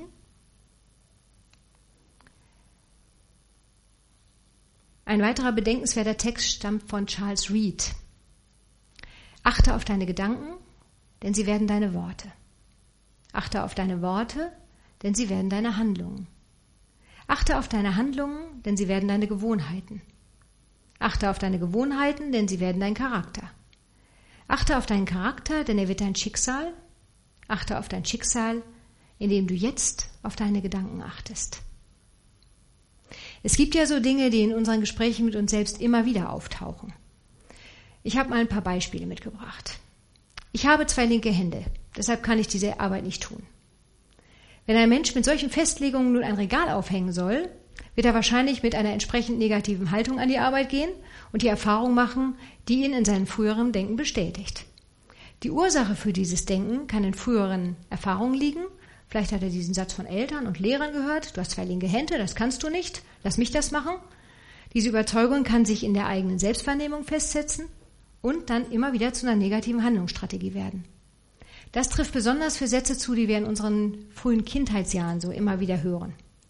Ein weiterer bedenkenswerter Text stammt von Charles Reed. Achte auf deine Gedanken, denn sie werden deine Worte. Achte auf deine Worte, denn sie werden deine Handlungen. Achte auf deine Handlungen, denn sie werden deine Gewohnheiten. Achte auf deine Gewohnheiten, denn sie werden dein Charakter. Achte auf deinen Charakter, denn er wird dein Schicksal. Achte auf dein Schicksal, indem du jetzt auf deine Gedanken achtest. Es gibt ja so Dinge, die in unseren Gesprächen mit uns selbst immer wieder auftauchen. Ich habe mal ein paar Beispiele mitgebracht. Ich habe zwei linke Hände, deshalb kann ich diese Arbeit nicht tun. Wenn ein Mensch mit solchen Festlegungen nun ein Regal aufhängen soll, wird er wahrscheinlich mit einer entsprechend negativen Haltung an die Arbeit gehen und die Erfahrung machen, die ihn in seinem früheren Denken bestätigt. Die Ursache für dieses Denken kann in früheren Erfahrungen liegen. Vielleicht hat er diesen Satz von Eltern und Lehrern gehört: Du hast zwei linke Hände, das kannst du nicht, lass mich das machen. Diese Überzeugung kann sich in der eigenen Selbstwahrnehmung festsetzen und dann immer wieder zu einer negativen Handlungsstrategie werden. Das trifft besonders für Sätze zu, die wir in unseren frühen Kindheitsjahren so immer wieder hören.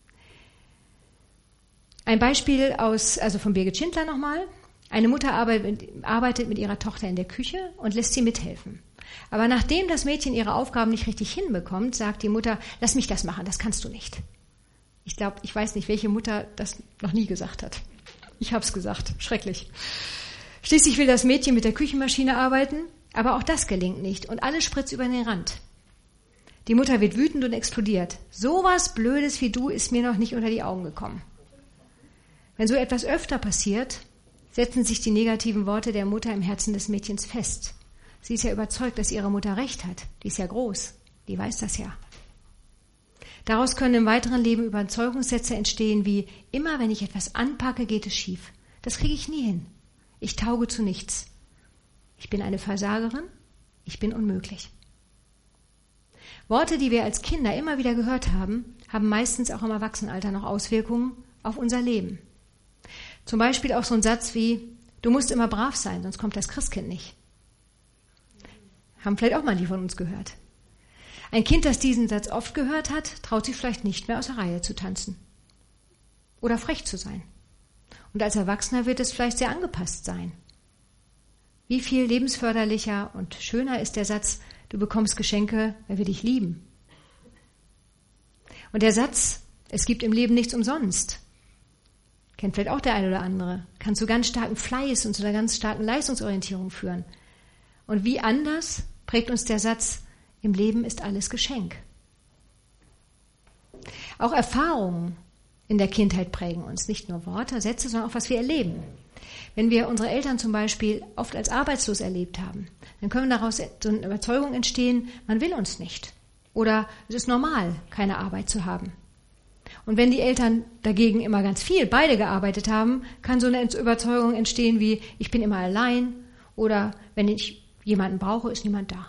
Ein Beispiel aus, also von Birgit Schindler nochmal. Eine Mutter arbeitet mit ihrer Tochter in der Küche und lässt sie mithelfen. Aber nachdem das Mädchen ihre Aufgaben nicht richtig hinbekommt, sagt die Mutter: Lass mich das machen, das kannst du nicht. Ich glaube, ich weiß nicht, welche Mutter das noch nie gesagt hat. Ich habe es gesagt, schrecklich. Schließlich will das Mädchen mit der Küchenmaschine arbeiten, aber auch das gelingt nicht und alles spritzt über den Rand. Die Mutter wird wütend und explodiert. So was Blödes wie du ist mir noch nicht unter die Augen gekommen. Wenn so etwas öfter passiert, setzen sich die negativen Worte der Mutter im Herzen des Mädchens fest. Sie ist ja überzeugt, dass ihre Mutter recht hat. Die ist ja groß, die weiß das ja. Daraus können im weiteren Leben Überzeugungssätze entstehen wie: Immer wenn ich etwas anpacke, geht es schief. Das kriege ich nie hin. Ich tauge zu nichts. Ich bin eine Versagerin. Ich bin unmöglich. Worte, die wir als Kinder immer wieder gehört haben, haben meistens auch im Erwachsenenalter noch Auswirkungen auf unser Leben. Zum Beispiel auch so ein Satz wie: Du musst immer brav sein, sonst kommt das Christkind nicht. Haben vielleicht auch manche von uns gehört. Ein Kind, das diesen Satz oft gehört hat, traut sich vielleicht nicht mehr aus der Reihe zu tanzen. Oder frech zu sein. Und als Erwachsener wird es vielleicht sehr angepasst sein. Wie viel lebensförderlicher und schöner ist der Satz: Du bekommst Geschenke, weil wir dich lieben. Und der Satz: Es gibt im Leben nichts umsonst, kennt vielleicht auch der eine oder andere, kann zu ganz starkem Fleiß und zu einer ganz starken Leistungsorientierung führen. Und wie anders prägt uns der Satz: Im Leben ist alles Geschenk. Auch Erfahrungen in der Kindheit prägen uns, nicht nur Worte, Sätze, sondern auch, was wir erleben. Wenn wir unsere Eltern zum Beispiel oft als arbeitslos erlebt haben, dann können daraus so eine Überzeugung entstehen: Man will uns nicht. Oder es ist normal, keine Arbeit zu haben. Und wenn die Eltern dagegen immer ganz viel, beide gearbeitet haben, kann so eine Überzeugung entstehen wie: Ich bin immer allein Oder wenn ich jemanden brauche, ist niemand da.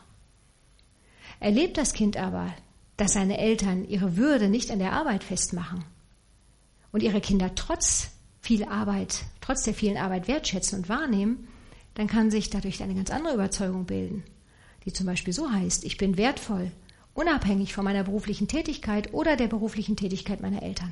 Erlebt das Kind aber, dass seine Eltern ihre Würde nicht an der Arbeit festmachen und ihre Kinder trotz viel Arbeit, trotz der vielen Arbeit wertschätzen und wahrnehmen, dann kann sich dadurch eine ganz andere Überzeugung bilden, die zum Beispiel so heißt: Ich bin wertvoll, unabhängig von meiner beruflichen Tätigkeit oder der beruflichen Tätigkeit meiner Eltern.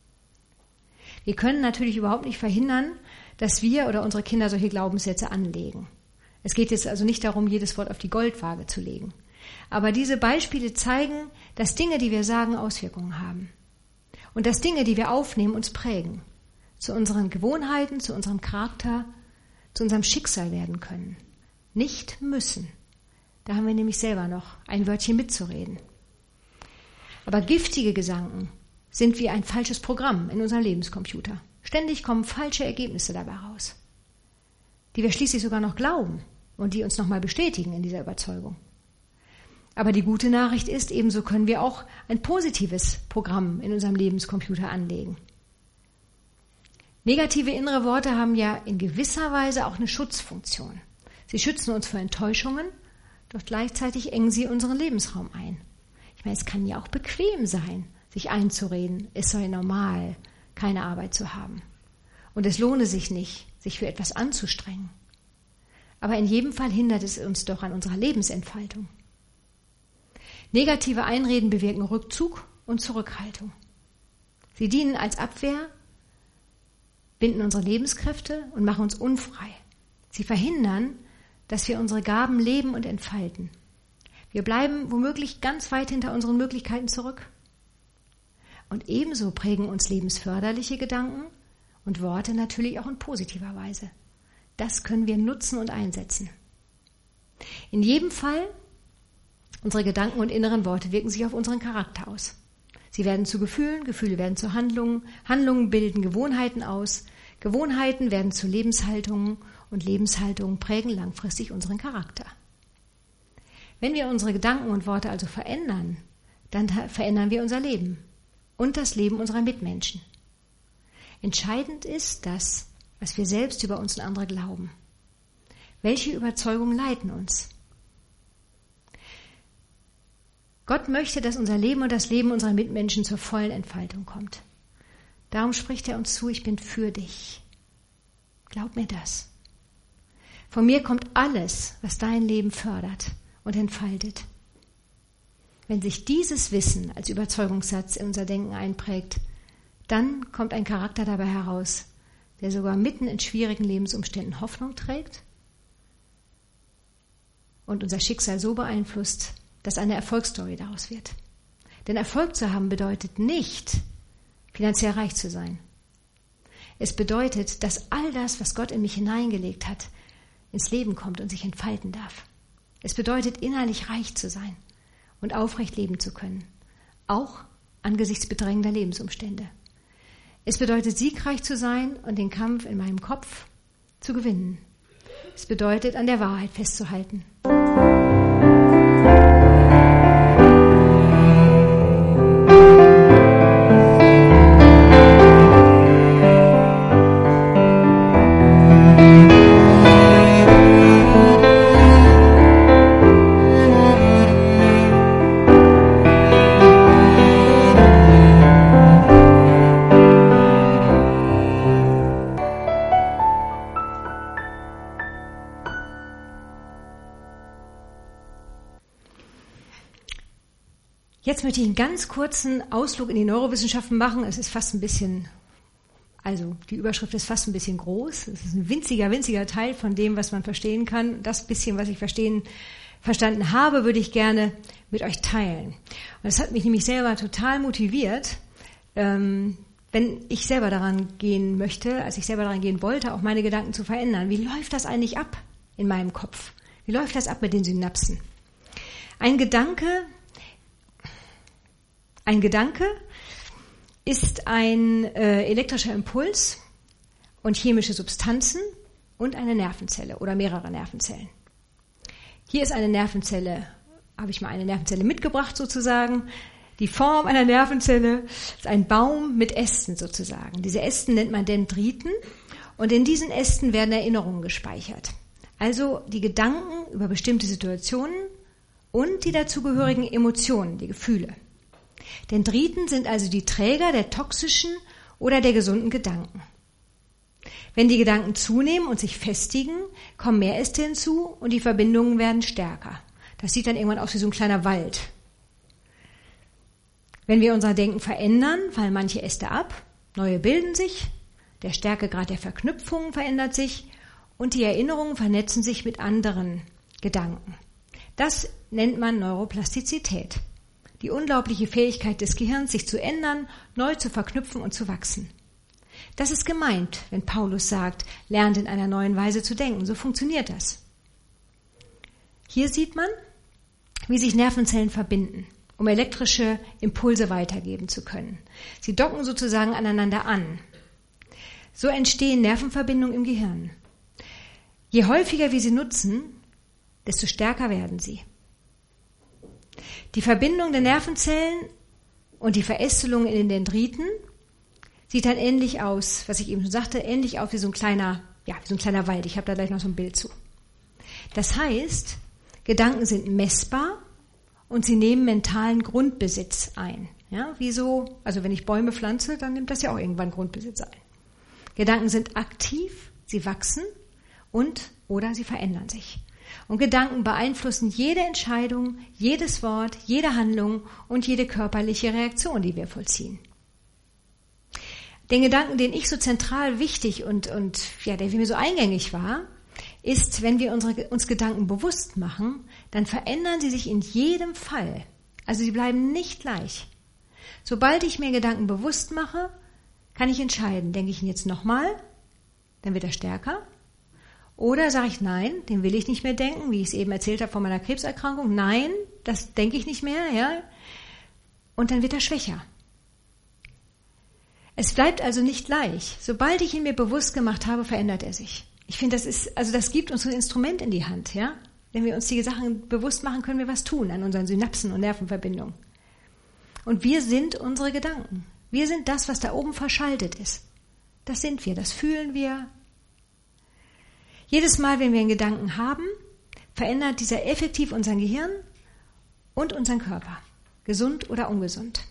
Wir können natürlich überhaupt nicht verhindern, dass wir oder unsere Kinder solche Glaubenssätze anlegen. Es geht jetzt also nicht darum, jedes Wort auf die Goldwaage zu legen. Aber diese Beispiele zeigen, dass Dinge, die wir sagen, Auswirkungen haben. Und dass Dinge, die wir aufnehmen, uns prägen. Zu unseren Gewohnheiten, zu unserem Charakter, zu unserem Schicksal werden können. Nicht müssen. Da haben wir nämlich selber noch ein Wörtchen mitzureden. Aber giftige Gedanken sind wie ein falsches Programm in unserem Lebenscomputer. Ständig kommen falsche Ergebnisse dabei raus, die wir schließlich sogar noch glauben und die uns nochmal bestätigen in dieser Überzeugung. Aber die gute Nachricht ist, ebenso können wir auch ein positives Programm in unserem Lebenscomputer anlegen. Negative innere Worte haben ja in gewisser Weise auch eine Schutzfunktion. Sie schützen uns vor Enttäuschungen, doch gleichzeitig engen sie unseren Lebensraum ein. Ich meine, es kann ja auch bequem sein, sich einzureden, es sei normal, keine Arbeit zu haben. Und es lohne sich nicht, sich für etwas anzustrengen. Aber in jedem Fall hindert es uns doch an unserer Lebensentfaltung. Negative Einreden bewirken Rückzug und Zurückhaltung. Sie dienen als Abwehr, binden unsere Lebenskräfte und machen uns unfrei. Sie verhindern, dass wir unsere Gaben leben und entfalten. Wir bleiben womöglich ganz weit hinter unseren Möglichkeiten zurück. Und ebenso prägen uns lebensförderliche Gedanken und Worte natürlich auch in positiver Weise. Das können wir nutzen und einsetzen. In jedem Fall, unsere Gedanken und inneren Worte wirken sich auf unseren Charakter aus. Sie werden zu Gefühlen, Gefühle werden zu Handlungen, Handlungen bilden Gewohnheiten aus, Gewohnheiten werden zu Lebenshaltungen und Lebenshaltungen prägen langfristig unseren Charakter. Wenn wir unsere Gedanken und Worte also verändern, dann verändern wir unser Leben und das Leben unserer Mitmenschen. Entscheidend ist das, was wir selbst über uns und andere glauben. Welche Überzeugungen leiten uns? Gott möchte, dass unser Leben und das Leben unserer Mitmenschen zur vollen Entfaltung kommt. Darum spricht er uns zu: Ich bin für dich. Glaub mir das. Von mir kommt alles, was dein Leben fördert und entfaltet. Wenn sich dieses Wissen als Überzeugungssatz in unser Denken einprägt, dann kommt ein Charakter dabei heraus, der sogar mitten in schwierigen Lebensumständen Hoffnung trägt und unser Schicksal so beeinflusst, dass eine Erfolgsstory daraus wird. Denn Erfolg zu haben bedeutet nicht, finanziell reich zu sein. Es bedeutet, dass all das, was Gott in mich hineingelegt hat, ins Leben kommt und sich entfalten darf. Es bedeutet, innerlich reich zu sein und aufrecht leben zu können, auch angesichts bedrängender Lebensumstände. Es bedeutet, siegreich zu sein und den Kampf in meinem Kopf zu gewinnen. Es bedeutet, an der Wahrheit festzuhalten. Jetzt möchte ich einen ganz kurzen Ausflug in die Neurowissenschaften machen. Es ist fast ein bisschen, also die Überschrift ist fast ein bisschen groß. Es ist ein winziger, winziger Teil von dem, was man verstehen kann. Das bisschen, was ich verstehen, verstanden habe, würde ich gerne mit euch teilen. Und das hat mich nämlich selber total motiviert, ähm, wenn ich selber daran gehen möchte, als ich selber daran gehen wollte, auch meine Gedanken zu verändern. Wie läuft das eigentlich ab in meinem Kopf? Wie läuft das ab mit den Synapsen? Ein Gedanke... Ein Gedanke ist ein äh, elektrischer Impuls und chemische Substanzen und eine Nervenzelle oder mehrere Nervenzellen. Hier ist eine Nervenzelle, habe ich mal eine Nervenzelle mitgebracht sozusagen. Die Form einer Nervenzelle ist ein Baum mit Ästen sozusagen. Diese Ästen nennt man Dendriten und in diesen Ästen werden Erinnerungen gespeichert. Also die Gedanken über bestimmte Situationen und die dazugehörigen Emotionen, die Gefühle. Dendriten sind also die Träger der toxischen oder der gesunden Gedanken. Wenn die Gedanken zunehmen und sich festigen, kommen mehr Äste hinzu und die Verbindungen werden stärker. Das sieht dann irgendwann aus wie so ein kleiner Wald. Wenn wir unser Denken verändern, fallen manche Äste ab, neue bilden sich, der Stärkegrad der Verknüpfungen verändert sich und die Erinnerungen vernetzen sich mit anderen Gedanken. Das nennt man Neuroplastizität. Die unglaubliche Fähigkeit des Gehirns, sich zu ändern, neu zu verknüpfen und zu wachsen. Das ist gemeint, wenn Paulus sagt, lernt in einer neuen Weise zu denken. So funktioniert das. Hier sieht man, wie sich Nervenzellen verbinden, um elektrische Impulse weitergeben zu können. Sie docken sozusagen aneinander an. So entstehen Nervenverbindungen im Gehirn. Je häufiger wir sie nutzen, desto stärker werden sie. Die Verbindung der Nervenzellen und die Verästelung in den Dendriten sieht dann ähnlich aus, was ich eben schon sagte, ähnlich aus wie so ein kleiner, ja, wie so ein kleiner Wald. Ich habe da gleich noch so ein Bild zu. Das heißt, Gedanken sind messbar und sie nehmen mentalen Grundbesitz ein. Ja, wie so, also wenn ich Bäume pflanze, dann nimmt das ja auch irgendwann Grundbesitz ein. Gedanken sind aktiv, sie wachsen und oder sie verändern sich. Und Gedanken beeinflussen jede Entscheidung, jedes Wort, jede Handlung und jede körperliche Reaktion, die wir vollziehen. Den Gedanken, den ich so zentral wichtig und, und ja, der mir so eingängig war, ist, wenn wir unsere, uns Gedanken bewusst machen, dann verändern sie sich in jedem Fall. Also sie bleiben nicht gleich. Sobald ich mir Gedanken bewusst mache, kann ich entscheiden, denke ich ihn jetzt nochmal, dann wird er stärker. Oder sage ich, nein, den will ich nicht mehr denken, wie ich es eben erzählt habe von meiner Krebserkrankung. Nein, das denke ich nicht mehr, ja. Und dann wird er schwächer. Es bleibt also nicht gleich. Sobald ich ihn mir bewusst gemacht habe, verändert er sich. Ich finde, das ist, also das gibt uns ein Instrument in die Hand, ja. Wenn wir uns die Sachen bewusst machen, können wir was tun an unseren Synapsen und Nervenverbindungen. Und wir sind unsere Gedanken. Wir sind das, was da oben verschaltet ist. Das sind wir, das fühlen wir. Jedes Mal, wenn wir einen Gedanken haben, verändert dieser effektiv unser Gehirn und unseren Körper, gesund oder ungesund.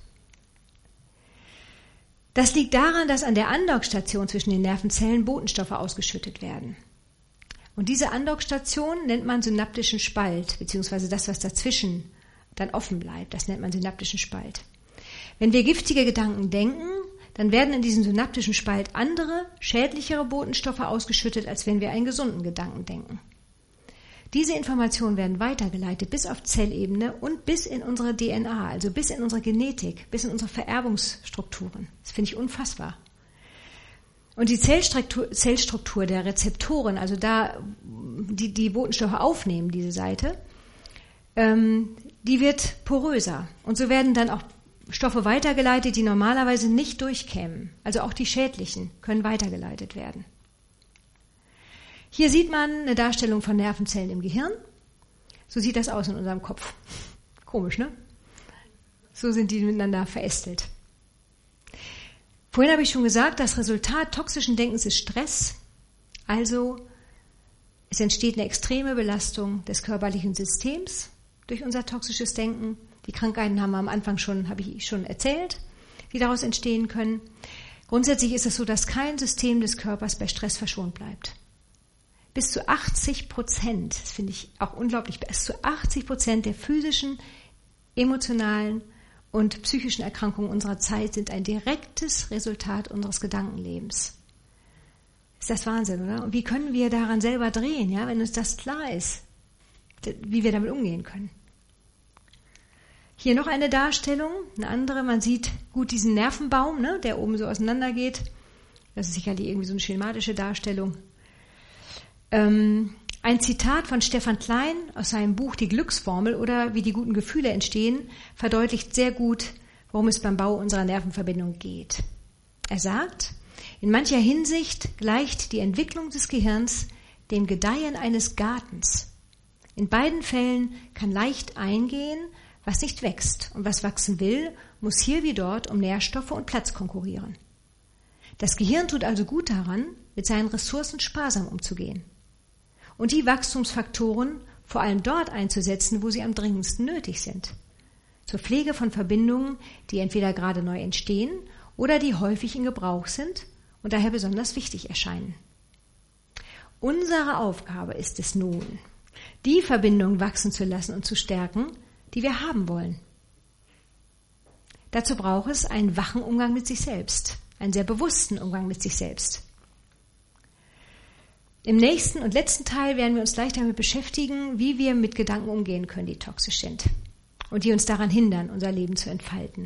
Das liegt daran, dass an der Andockstation zwischen den Nervenzellen Botenstoffe ausgeschüttet werden. Und diese Andockstation nennt man synaptischen Spalt, beziehungsweise das, was dazwischen dann offen bleibt, das nennt man synaptischen Spalt. Wenn wir giftige Gedanken denken, dann werden in diesem synaptischen Spalt andere, schädlichere Botenstoffe ausgeschüttet, als wenn wir einen gesunden Gedanken denken. Diese Informationen werden weitergeleitet bis auf Zellebene und bis in unsere D N A, also bis in unsere Genetik, bis in unsere Vererbungsstrukturen. Das finde ich unfassbar. Und die Zellstruktur, Zellstruktur der Rezeptoren, also da, die die Botenstoffe aufnehmen, diese Seite, ähm, die wird poröser. Und so werden dann auch Stoffe weitergeleitet, die normalerweise nicht durchkämen. Also auch die schädlichen können weitergeleitet werden. Hier sieht man eine Darstellung von Nervenzellen im Gehirn. So sieht das aus in unserem Kopf. Komisch, ne? So sind die miteinander verästelt. Vorhin habe ich schon gesagt, das Resultat toxischen Denkens ist Stress. Also es entsteht eine extreme Belastung des körperlichen Systems durch unser toxisches Denken. Die Krankheiten haben wir am Anfang schon, habe ich schon erzählt, die daraus entstehen können. Grundsätzlich ist es so, dass kein System des Körpers bei Stress verschont bleibt. Bis zu achtzig Prozent, das finde ich auch unglaublich, bis zu achtzig Prozent der physischen, emotionalen und psychischen Erkrankungen unserer Zeit sind ein direktes Resultat unseres Gedankenlebens. Ist das Wahnsinn, oder? Und wie können wir daran selber drehen, ja, wenn uns das klar ist, wie wir damit umgehen können? Hier noch eine Darstellung, eine andere. Man sieht gut diesen Nervenbaum, ne, der oben so auseinandergeht. Das ist sicherlich irgendwie so eine schematische Darstellung. Ähm, ein Zitat von Stefan Klein aus seinem Buch Die Glücksformel oder Wie die guten Gefühle entstehen, verdeutlicht sehr gut, worum es beim Bau unserer Nervenverbindung geht. Er sagt, in mancher Hinsicht gleicht die Entwicklung des Gehirns dem Gedeihen eines Gartens. In beiden Fällen kann leicht eingehen, was nicht wächst und was wachsen will, muss hier wie dort um Nährstoffe und Platz konkurrieren. Das Gehirn tut also gut daran, mit seinen Ressourcen sparsam umzugehen. und die Wachstumsfaktoren vor allem dort einzusetzen, wo sie am dringendsten nötig sind. Zur Pflege von Verbindungen, die entweder gerade neu entstehen oder die häufig in Gebrauch sind und daher besonders wichtig erscheinen. Unsere Aufgabe ist es nun, die Verbindungen wachsen zu lassen und zu stärken, die wir haben wollen. Dazu braucht es einen wachen Umgang mit sich selbst, einen sehr bewussten Umgang mit sich selbst. Im nächsten und letzten Teil werden wir uns gleich damit beschäftigen, wie wir mit Gedanken umgehen können, die toxisch sind und die uns daran hindern, unser Leben zu entfalten.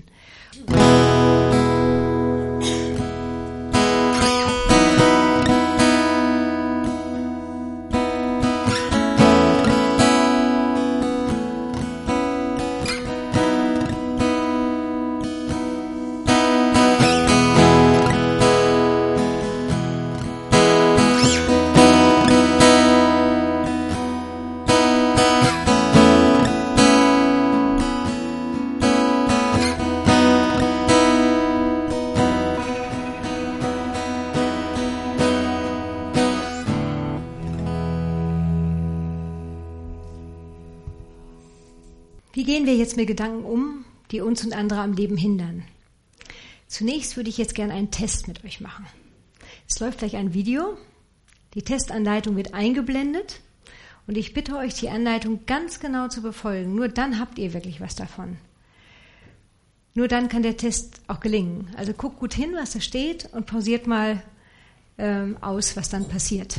Wie gehen wir jetzt mit Gedanken um, die uns und andere am Leben hindern? Zunächst würde ich jetzt gerne einen Test mit euch machen. Es läuft gleich ein Video. Die Testanleitung wird eingeblendet und ich bitte euch, die Anleitung ganz genau zu befolgen. Nur dann habt ihr wirklich was davon. Nur dann kann der Test auch gelingen. Also guckt gut hin, was da steht und pausiert mal ähm, aus, was dann passiert.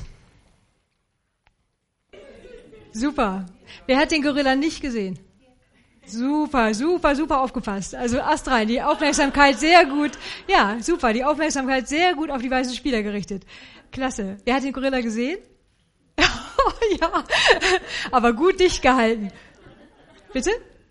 Super. Wer hat den Gorilla nicht gesehen? Super, super, super aufgepasst. Also Ast rein, die Aufmerksamkeit sehr gut. Ja, super, die Aufmerksamkeit sehr gut auf die weißen Spieler gerichtet. Klasse. Wer hat den Gorilla gesehen? Ja, aber gut dicht gehalten. Bitte?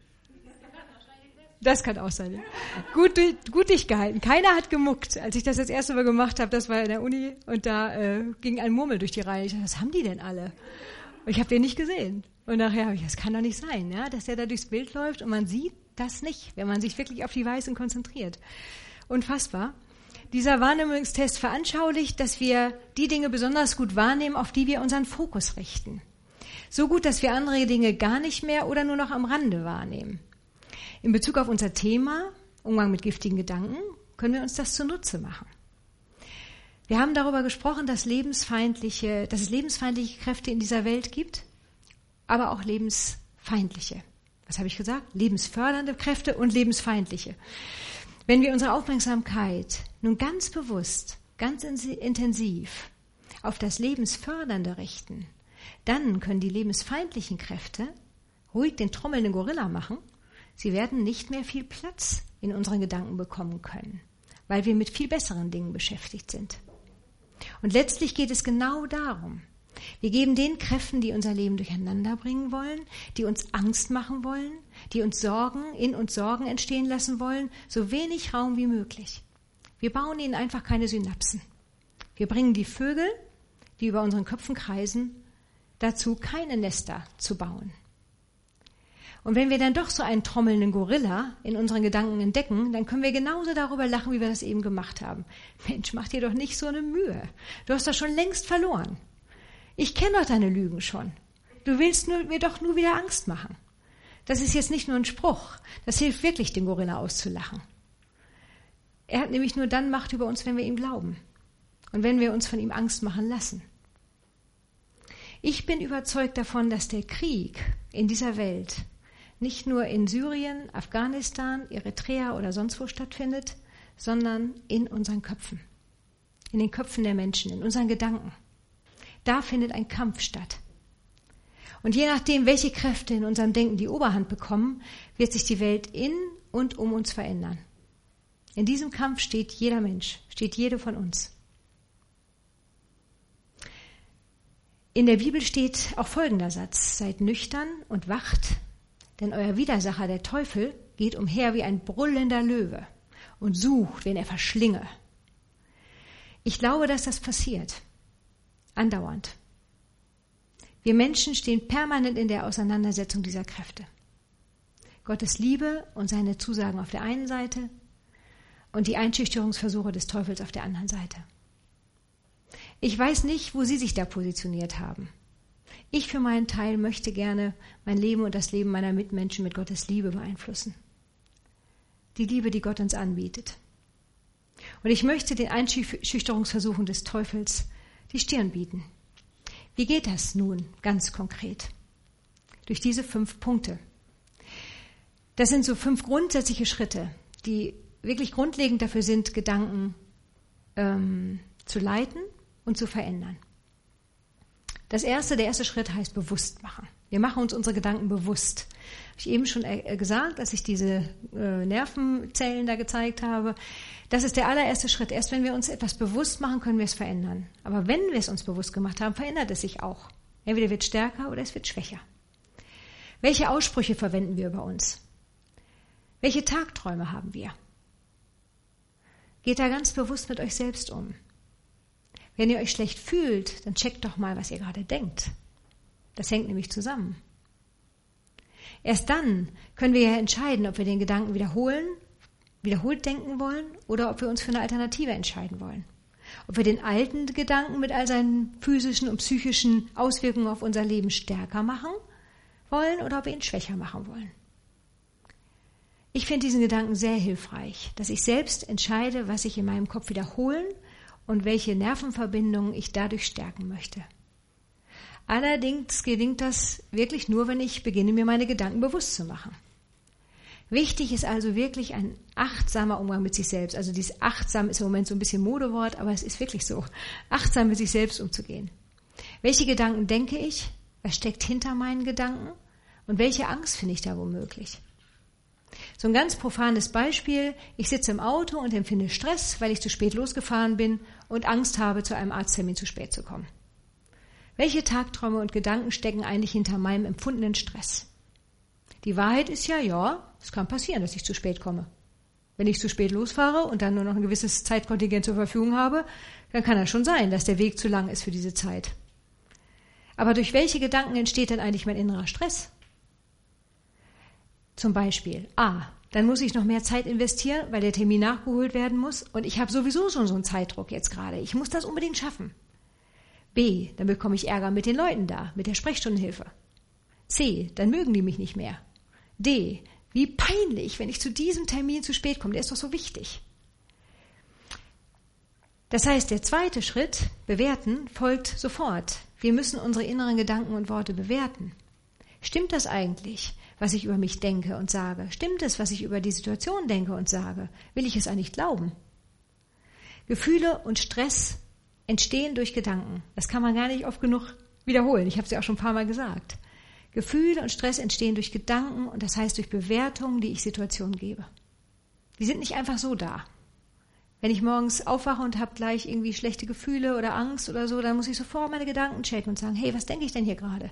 Das kann auch sein. Ja. Gut, gut dicht gehalten. Keiner hat gemuckt. Als ich das das erste Mal gemacht habe, das war in der Uni und da äh, ging ein Murmel durch die Reihe. Ich dachte, was haben die denn alle? Und ich habe den nicht gesehen. Und nachher habe ich, das kann doch nicht sein, ja, dass der da durchs Bild läuft und man sieht das nicht, wenn man sich wirklich auf die Weißen konzentriert. Unfassbar. Dieser Wahrnehmungstest veranschaulicht, dass wir die Dinge besonders gut wahrnehmen, auf die wir unseren Fokus richten. So gut, dass wir andere Dinge gar nicht mehr oder nur noch am Rande wahrnehmen. In Bezug auf unser Thema, Umgang mit giftigen Gedanken, können wir uns das zunutze machen. Wir haben darüber gesprochen, dass, lebensfeindliche, dass es lebensfeindliche Kräfte in dieser Welt gibt, aber auch lebensfeindliche. Was habe ich gesagt? Lebensfördernde Kräfte und lebensfeindliche. Wenn wir unsere Aufmerksamkeit nun ganz bewusst, ganz intensiv auf das Lebensfördernde richten, dann können die lebensfeindlichen Kräfte ruhig den trommelnden Gorilla machen. Sie werden nicht mehr viel Platz in unseren Gedanken bekommen können, weil wir mit viel besseren Dingen beschäftigt sind. Und letztlich geht es genau darum. Wir geben den Kräften, die unser Leben durcheinander bringen wollen, die uns Angst machen wollen, die uns Sorgen, in uns Sorgen entstehen lassen wollen, so wenig Raum wie möglich. Wir bauen ihnen einfach keine Synapsen. Wir bringen die Vögel, die über unseren Köpfen kreisen, dazu, keine Nester zu bauen. Und wenn wir dann doch so einen trommelnden Gorilla in unseren Gedanken entdecken, dann können wir genauso darüber lachen, wie wir das eben gemacht haben. Mensch, mach dir doch nicht so eine Mühe. Du hast das schon längst verloren. Ich kenne doch deine Lügen schon. Du willst nur, mir doch nur wieder Angst machen. Das ist jetzt nicht nur ein Spruch. Das hilft wirklich, den Gorilla auszulachen. Er hat nämlich nur dann Macht über uns, wenn wir ihm glauben. Und wenn wir uns von ihm Angst machen lassen. Ich bin überzeugt davon, dass der Krieg in dieser Welt nicht nur in Syrien, Afghanistan, Eritrea oder sonst wo stattfindet, sondern in unseren Köpfen. In den Köpfen der Menschen, in unseren Gedanken. Da findet ein Kampf statt. Und je nachdem, welche Kräfte in unserem Denken die Oberhand bekommen, wird sich die Welt in und um uns verändern. In diesem Kampf steht jeder Mensch, steht jede von uns. In der Bibel steht auch folgender Satz: Seid nüchtern und wacht, denn euer Widersacher, der Teufel, geht umher wie ein brüllender Löwe und sucht, wen er verschlinge. Ich glaube, dass das passiert. Andauernd. Wir Menschen stehen permanent in der Auseinandersetzung dieser Kräfte. Gottes Liebe und seine Zusagen auf der einen Seite und die Einschüchterungsversuche des Teufels auf der anderen Seite. Ich weiß nicht, wo Sie sich da positioniert haben. Ich für meinen Teil möchte gerne mein Leben und das Leben meiner Mitmenschen mit Gottes Liebe beeinflussen. Die Liebe, die Gott uns anbietet. Und ich möchte den Einschüchterungsversuchen des Teufels die Stirn bieten. Wie geht das nun ganz konkret? Durch diese fünf Punkte. Das sind so fünf grundsätzliche Schritte, die wirklich grundlegend dafür sind, Gedanken ähm, zu leiten und zu verändern. Das erste, der erste Schritt heißt bewusst machen. Wir machen uns unsere Gedanken bewusst. Habe ich eben schon gesagt, als ich diese äh, Nervenzellen da gezeigt habe. Das ist der allererste Schritt. Erst wenn wir uns etwas bewusst machen, können wir es verändern. Aber wenn wir es uns bewusst gemacht haben, verändert es sich auch. Entweder wird es stärker oder es wird schwächer. Welche Aussprüche verwenden wir über uns? Welche Tagträume haben wir? Geht da ganz bewusst mit euch selbst um. Wenn ihr euch schlecht fühlt, dann checkt doch mal, was ihr gerade denkt. Das hängt nämlich zusammen. Erst dann können wir ja entscheiden, ob wir den Gedanken wiederholen, wiederholt denken wollen oder ob wir uns für eine Alternative entscheiden wollen. Ob wir den alten Gedanken mit all seinen physischen und psychischen Auswirkungen auf unser Leben stärker machen wollen oder ob wir ihn schwächer machen wollen. Ich finde diesen Gedanken sehr hilfreich, dass ich selbst entscheide, was ich in meinem Kopf wiederholen und welche Nervenverbindungen ich dadurch stärken möchte. Allerdings gelingt das wirklich nur, wenn ich beginne, mir meine Gedanken bewusst zu machen. Wichtig ist also wirklich ein achtsamer Umgang mit sich selbst. Also dieses achtsam ist im Moment so ein bisschen Modewort, aber es ist wirklich so, achtsam mit sich selbst umzugehen. Welche Gedanken denke ich? Was steckt hinter meinen Gedanken? Und welche Angst finde ich da womöglich? So ein ganz profanes Beispiel. Ich sitze im Auto und empfinde Stress, weil ich zu spät losgefahren bin und Angst habe, zu einem Arzttermin zu spät zu kommen. Welche Tagträume und Gedanken stecken eigentlich hinter meinem empfundenen Stress? Die Wahrheit ist ja, ja, es kann passieren, dass ich zu spät komme. Wenn ich zu spät losfahre und dann nur noch ein gewisses Zeitkontingent zur Verfügung habe, dann kann das schon sein, dass der Weg zu lang ist für diese Zeit. Aber durch welche Gedanken entsteht denn eigentlich mein innerer Stress? Zum Beispiel, A, dann muss ich noch mehr Zeit investieren, weil der Termin nachgeholt werden muss und ich habe sowieso schon so einen Zeitdruck jetzt gerade. Ich muss das unbedingt schaffen. B, dann bekomme ich Ärger mit den Leuten da, mit der Sprechstundenhilfe. C, dann mögen die mich nicht mehr. D, wie peinlich, wenn ich zu diesem Termin zu spät komme, der ist doch so wichtig. Das heißt, der zweite Schritt, bewerten, folgt sofort. Wir müssen unsere inneren Gedanken und Worte bewerten. Stimmt das eigentlich, was ich über mich denke und sage? Stimmt es, was ich über die Situation denke und sage? Will ich es eigentlich glauben? Gefühle und Stress entstehen durch Gedanken. Das kann man gar nicht oft genug wiederholen. Ich habe es ja auch schon ein paar Mal gesagt. Gefühle und Stress entstehen durch Gedanken und das heißt durch Bewertungen, die ich Situationen gebe. Die sind nicht einfach so da. Wenn ich morgens aufwache und habe gleich irgendwie schlechte Gefühle oder Angst oder so, dann muss ich sofort meine Gedanken checken und sagen, hey, was denke ich denn hier gerade?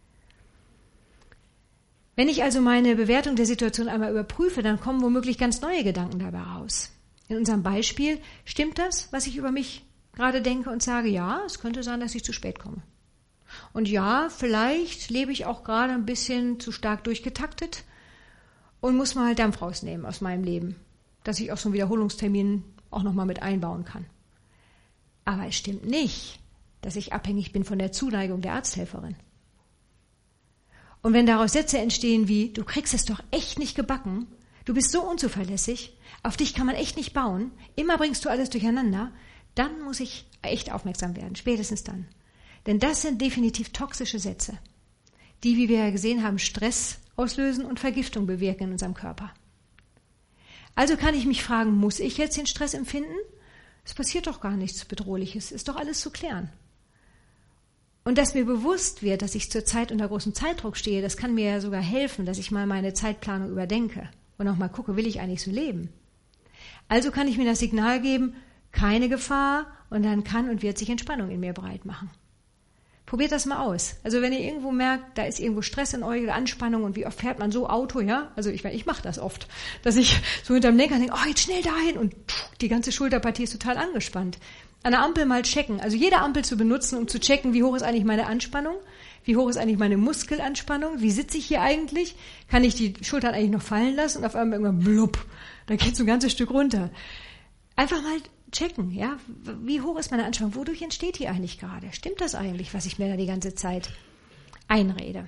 Wenn ich also meine Bewertung der Situation einmal überprüfe, dann kommen womöglich ganz neue Gedanken dabei raus. In unserem Beispiel, stimmt das, was ich über mich gerade denke und sage, ja, es könnte sein, dass ich zu spät komme. Und ja, vielleicht lebe ich auch gerade ein bisschen zu stark durchgetaktet und muss mal Dampf rausnehmen aus meinem Leben, dass ich auch so einen Wiederholungstermin auch nochmal mit einbauen kann. Aber es stimmt nicht, dass ich abhängig bin von der Zuneigung der Arzthelferin. Und wenn daraus Sätze entstehen wie, du kriegst es doch echt nicht gebacken, du bist so unzuverlässig, auf dich kann man echt nicht bauen, immer bringst du alles durcheinander, dann muss ich echt aufmerksam werden, spätestens dann. Denn das sind definitiv toxische Sätze, die, wie wir ja gesehen haben, Stress auslösen und Vergiftung bewirken in unserem Körper. Also kann ich mich fragen, muss ich jetzt den Stress empfinden? Es passiert doch gar nichts Bedrohliches, ist doch alles zu klären. Und dass mir bewusst wird, dass ich zurzeit unter großem Zeitdruck stehe, das kann mir ja sogar helfen, dass ich mal meine Zeitplanung überdenke und auch mal gucke, will ich eigentlich so leben? Also kann ich mir das Signal geben, keine Gefahr, und dann kann und wird sich Entspannung in mir breit machen. Probiert das mal aus. Also wenn ihr irgendwo merkt, da ist irgendwo Stress in euch oder Anspannung und wie oft fährt man so Auto, ja? Also ich, ich mache das oft, dass ich so hinterm Lenker denke, oh, jetzt schnell dahin und pff, die ganze Schulterpartie ist total angespannt. An der Ampel mal checken, also jede Ampel zu benutzen, um zu checken, wie hoch ist eigentlich meine Anspannung, wie hoch ist eigentlich meine Muskelanspannung, wie sitze ich hier eigentlich, kann ich die Schultern eigentlich noch fallen lassen und auf einmal irgendwann blub, da geht so ein ganzes Stück runter. Einfach mal checken, ja, wie hoch ist meine Anspannung, wodurch entsteht die eigentlich gerade? Stimmt das eigentlich, was ich mir da die ganze Zeit einrede.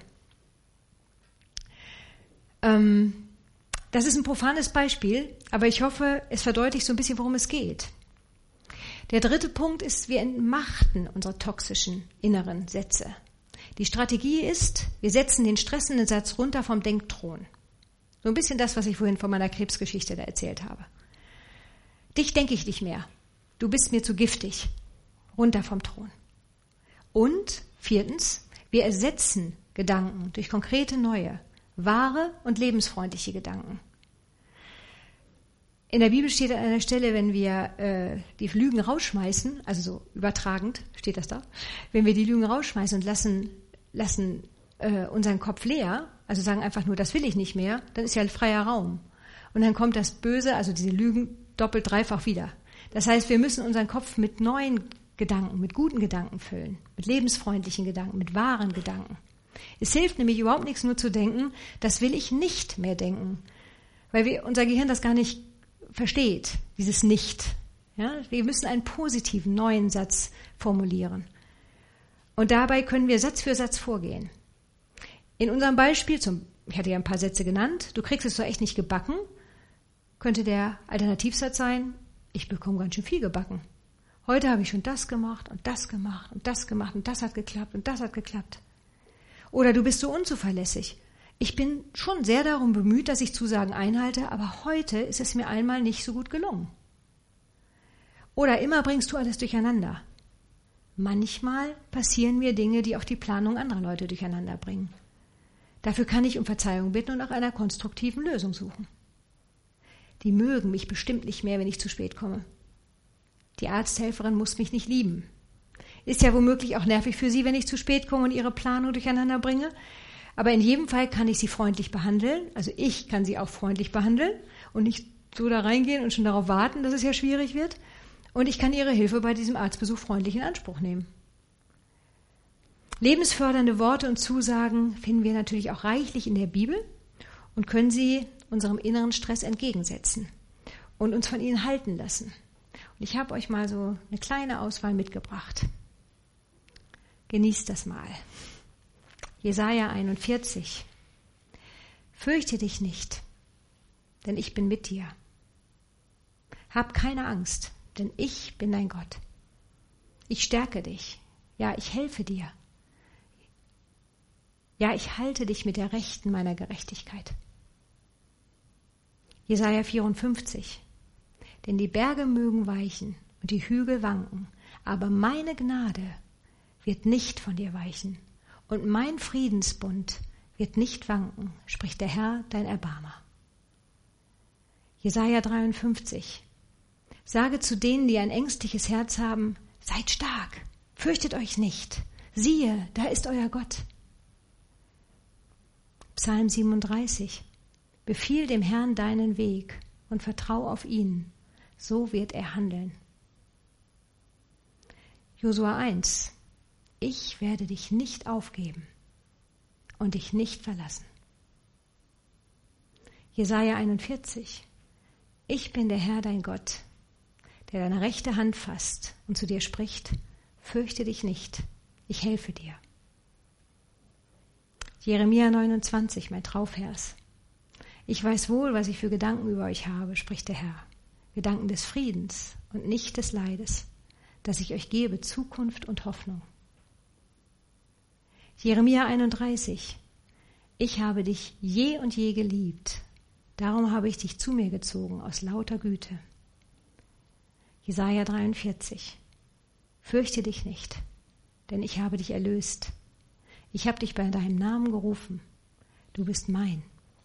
Ähm, das ist ein profanes Beispiel, aber ich hoffe, es verdeutlicht so ein bisschen, worum es geht. Der dritte Punkt ist, wir entmachten unsere toxischen inneren Sätze. Die Strategie ist, wir setzen den stressenden Satz runter vom Denkthron. So ein bisschen das, was ich vorhin von meiner Krebsgeschichte da erzählt habe. Dich denke ich nicht mehr. Du bist mir zu giftig. Runter vom Thron. Und viertens, wir ersetzen Gedanken durch konkrete neue, wahre und lebensfreundliche Gedanken. In der Bibel steht an einer Stelle, wenn wir äh, die Lügen rausschmeißen, also so übertragend steht das da, wenn wir die Lügen rausschmeißen und lassen, lassen äh, unseren Kopf leer, also sagen einfach nur, das will ich nicht mehr, dann ist ja ein freier Raum. Und dann kommt das Böse, also diese Lügen, doppelt, dreifach wieder. Das heißt, wir müssen unseren Kopf mit neuen Gedanken, mit guten Gedanken füllen, mit lebensfreundlichen Gedanken, mit wahren Gedanken. Es hilft nämlich überhaupt nichts, nur zu denken, das will ich nicht mehr denken, weil wir, unser Gehirn das gar nicht versteht, dieses Nicht. Ja, wir müssen einen positiven, neuen Satz formulieren. Und dabei können wir Satz für Satz vorgehen. In unserem Beispiel, zum, ich hatte ja ein paar Sätze genannt, du kriegst es doch echt nicht gebacken, könnte der Alternativsatz sein, ich bekomme ganz schön viel gebacken. Heute habe ich schon das gemacht und das gemacht und das gemacht und das hat geklappt und das hat geklappt. Oder du bist so unzuverlässig. Ich bin schon sehr darum bemüht, dass ich Zusagen einhalte, aber heute ist es mir einmal nicht so gut gelungen. Oder immer bringst du alles durcheinander. Manchmal passieren mir Dinge, die auch die Planung anderer Leute durcheinander bringen. Dafür kann ich um Verzeihung bitten und nach einer konstruktiven Lösung suchen. Die mögen mich bestimmt nicht mehr, wenn ich zu spät komme. Die Arzthelferin muss mich nicht lieben. Ist ja womöglich auch nervig für sie, wenn ich zu spät komme und ihre Planung durcheinander bringe. Aber in jedem Fall kann ich sie freundlich behandeln. Also ich kann sie auch freundlich behandeln und nicht so da reingehen und schon darauf warten, dass es ja schwierig wird. Und ich kann ihre Hilfe bei diesem Arztbesuch freundlich in Anspruch nehmen. Lebensfördernde Worte und Zusagen finden wir natürlich auch reichlich in der Bibel und können sie unserem inneren Stress entgegensetzen und uns von ihnen halten lassen. Und ich habe euch mal so eine kleine Auswahl mitgebracht. Genießt das mal. Jesaja einundvierzig. Fürchte dich nicht, denn ich bin mit dir. Hab keine Angst, denn ich bin dein Gott. Ich stärke dich. Ja, ich helfe dir. Ja, ich halte dich mit der Rechten meiner Gerechtigkeit. Jesaja vierundfünfzig. Denn die Berge mögen weichen und die Hügel wanken, aber meine Gnade wird nicht von dir weichen und mein Friedensbund wird nicht wanken, spricht der Herr, dein Erbarmer. Jesaja dreiundfünfzig. Sage zu denen, die ein ängstliches Herz haben, seid stark, fürchtet euch nicht. Siehe, da ist euer Gott. Psalm siebenunddreißig. Befiehl dem Herrn deinen Weg und vertrau auf ihn, so wird er handeln. Josua eins. Ich werde dich nicht aufgeben und dich nicht verlassen. Jesaja einundvierzig. Ich bin der Herr, dein Gott, der deine rechte Hand fasst und zu dir spricht, fürchte dich nicht, ich helfe dir. Jeremia neunundzwanzig, mein Trauvers. Ich weiß wohl, was ich für Gedanken über euch habe, spricht der Herr. Gedanken des Friedens und nicht des Leides, dass ich euch gebe Zukunft und Hoffnung. Jeremia einunddreißig. Ich habe dich je und je geliebt, darum habe ich dich zu mir gezogen aus lauter Güte. Jesaja dreiundvierzig. Fürchte dich nicht, denn ich habe dich erlöst. Ich habe dich bei deinem Namen gerufen. Du bist mein.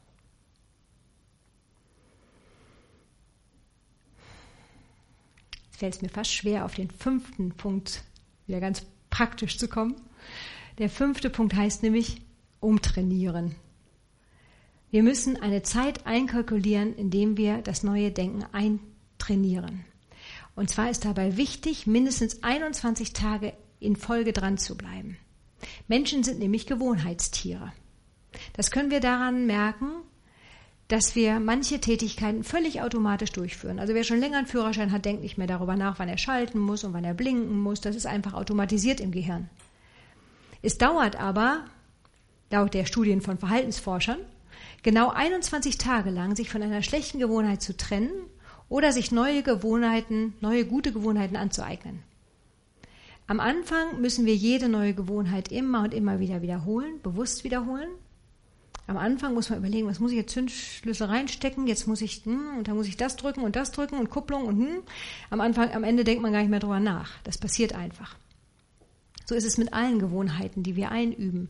Jetzt fällt es mir fast schwer, auf den fünften Punkt wieder ganz praktisch zu kommen. Der fünfte Punkt heißt nämlich umtrainieren. Wir müssen eine Zeit einkalkulieren, indem wir das neue Denken eintrainieren. Und zwar ist dabei wichtig, mindestens einundzwanzig Tage in Folge dran zu bleiben. Menschen sind nämlich Gewohnheitstiere. Das können wir daran merken, dass wir manche Tätigkeiten völlig automatisch durchführen. Also wer schon länger einen Führerschein hat, denkt nicht mehr darüber nach, wann er schalten muss und wann er blinken muss. Das ist einfach automatisiert im Gehirn. Es dauert aber laut der Studien von Verhaltensforschern, genau einundzwanzig Tage lang sich von einer schlechten Gewohnheit zu trennen oder sich neue Gewohnheiten, neue gute Gewohnheiten anzueignen. Am Anfang müssen wir jede neue Gewohnheit immer und immer wieder wiederholen, bewusst wiederholen. Am Anfang muss man überlegen, was muss ich jetzt Zündschlüssel reinstecken, jetzt muss ich, hm, und dann muss ich das drücken und das drücken und Kupplung und hm. Am Anfang, am Ende denkt man gar nicht mehr drüber nach. Das passiert einfach. So ist es mit allen Gewohnheiten, die wir einüben.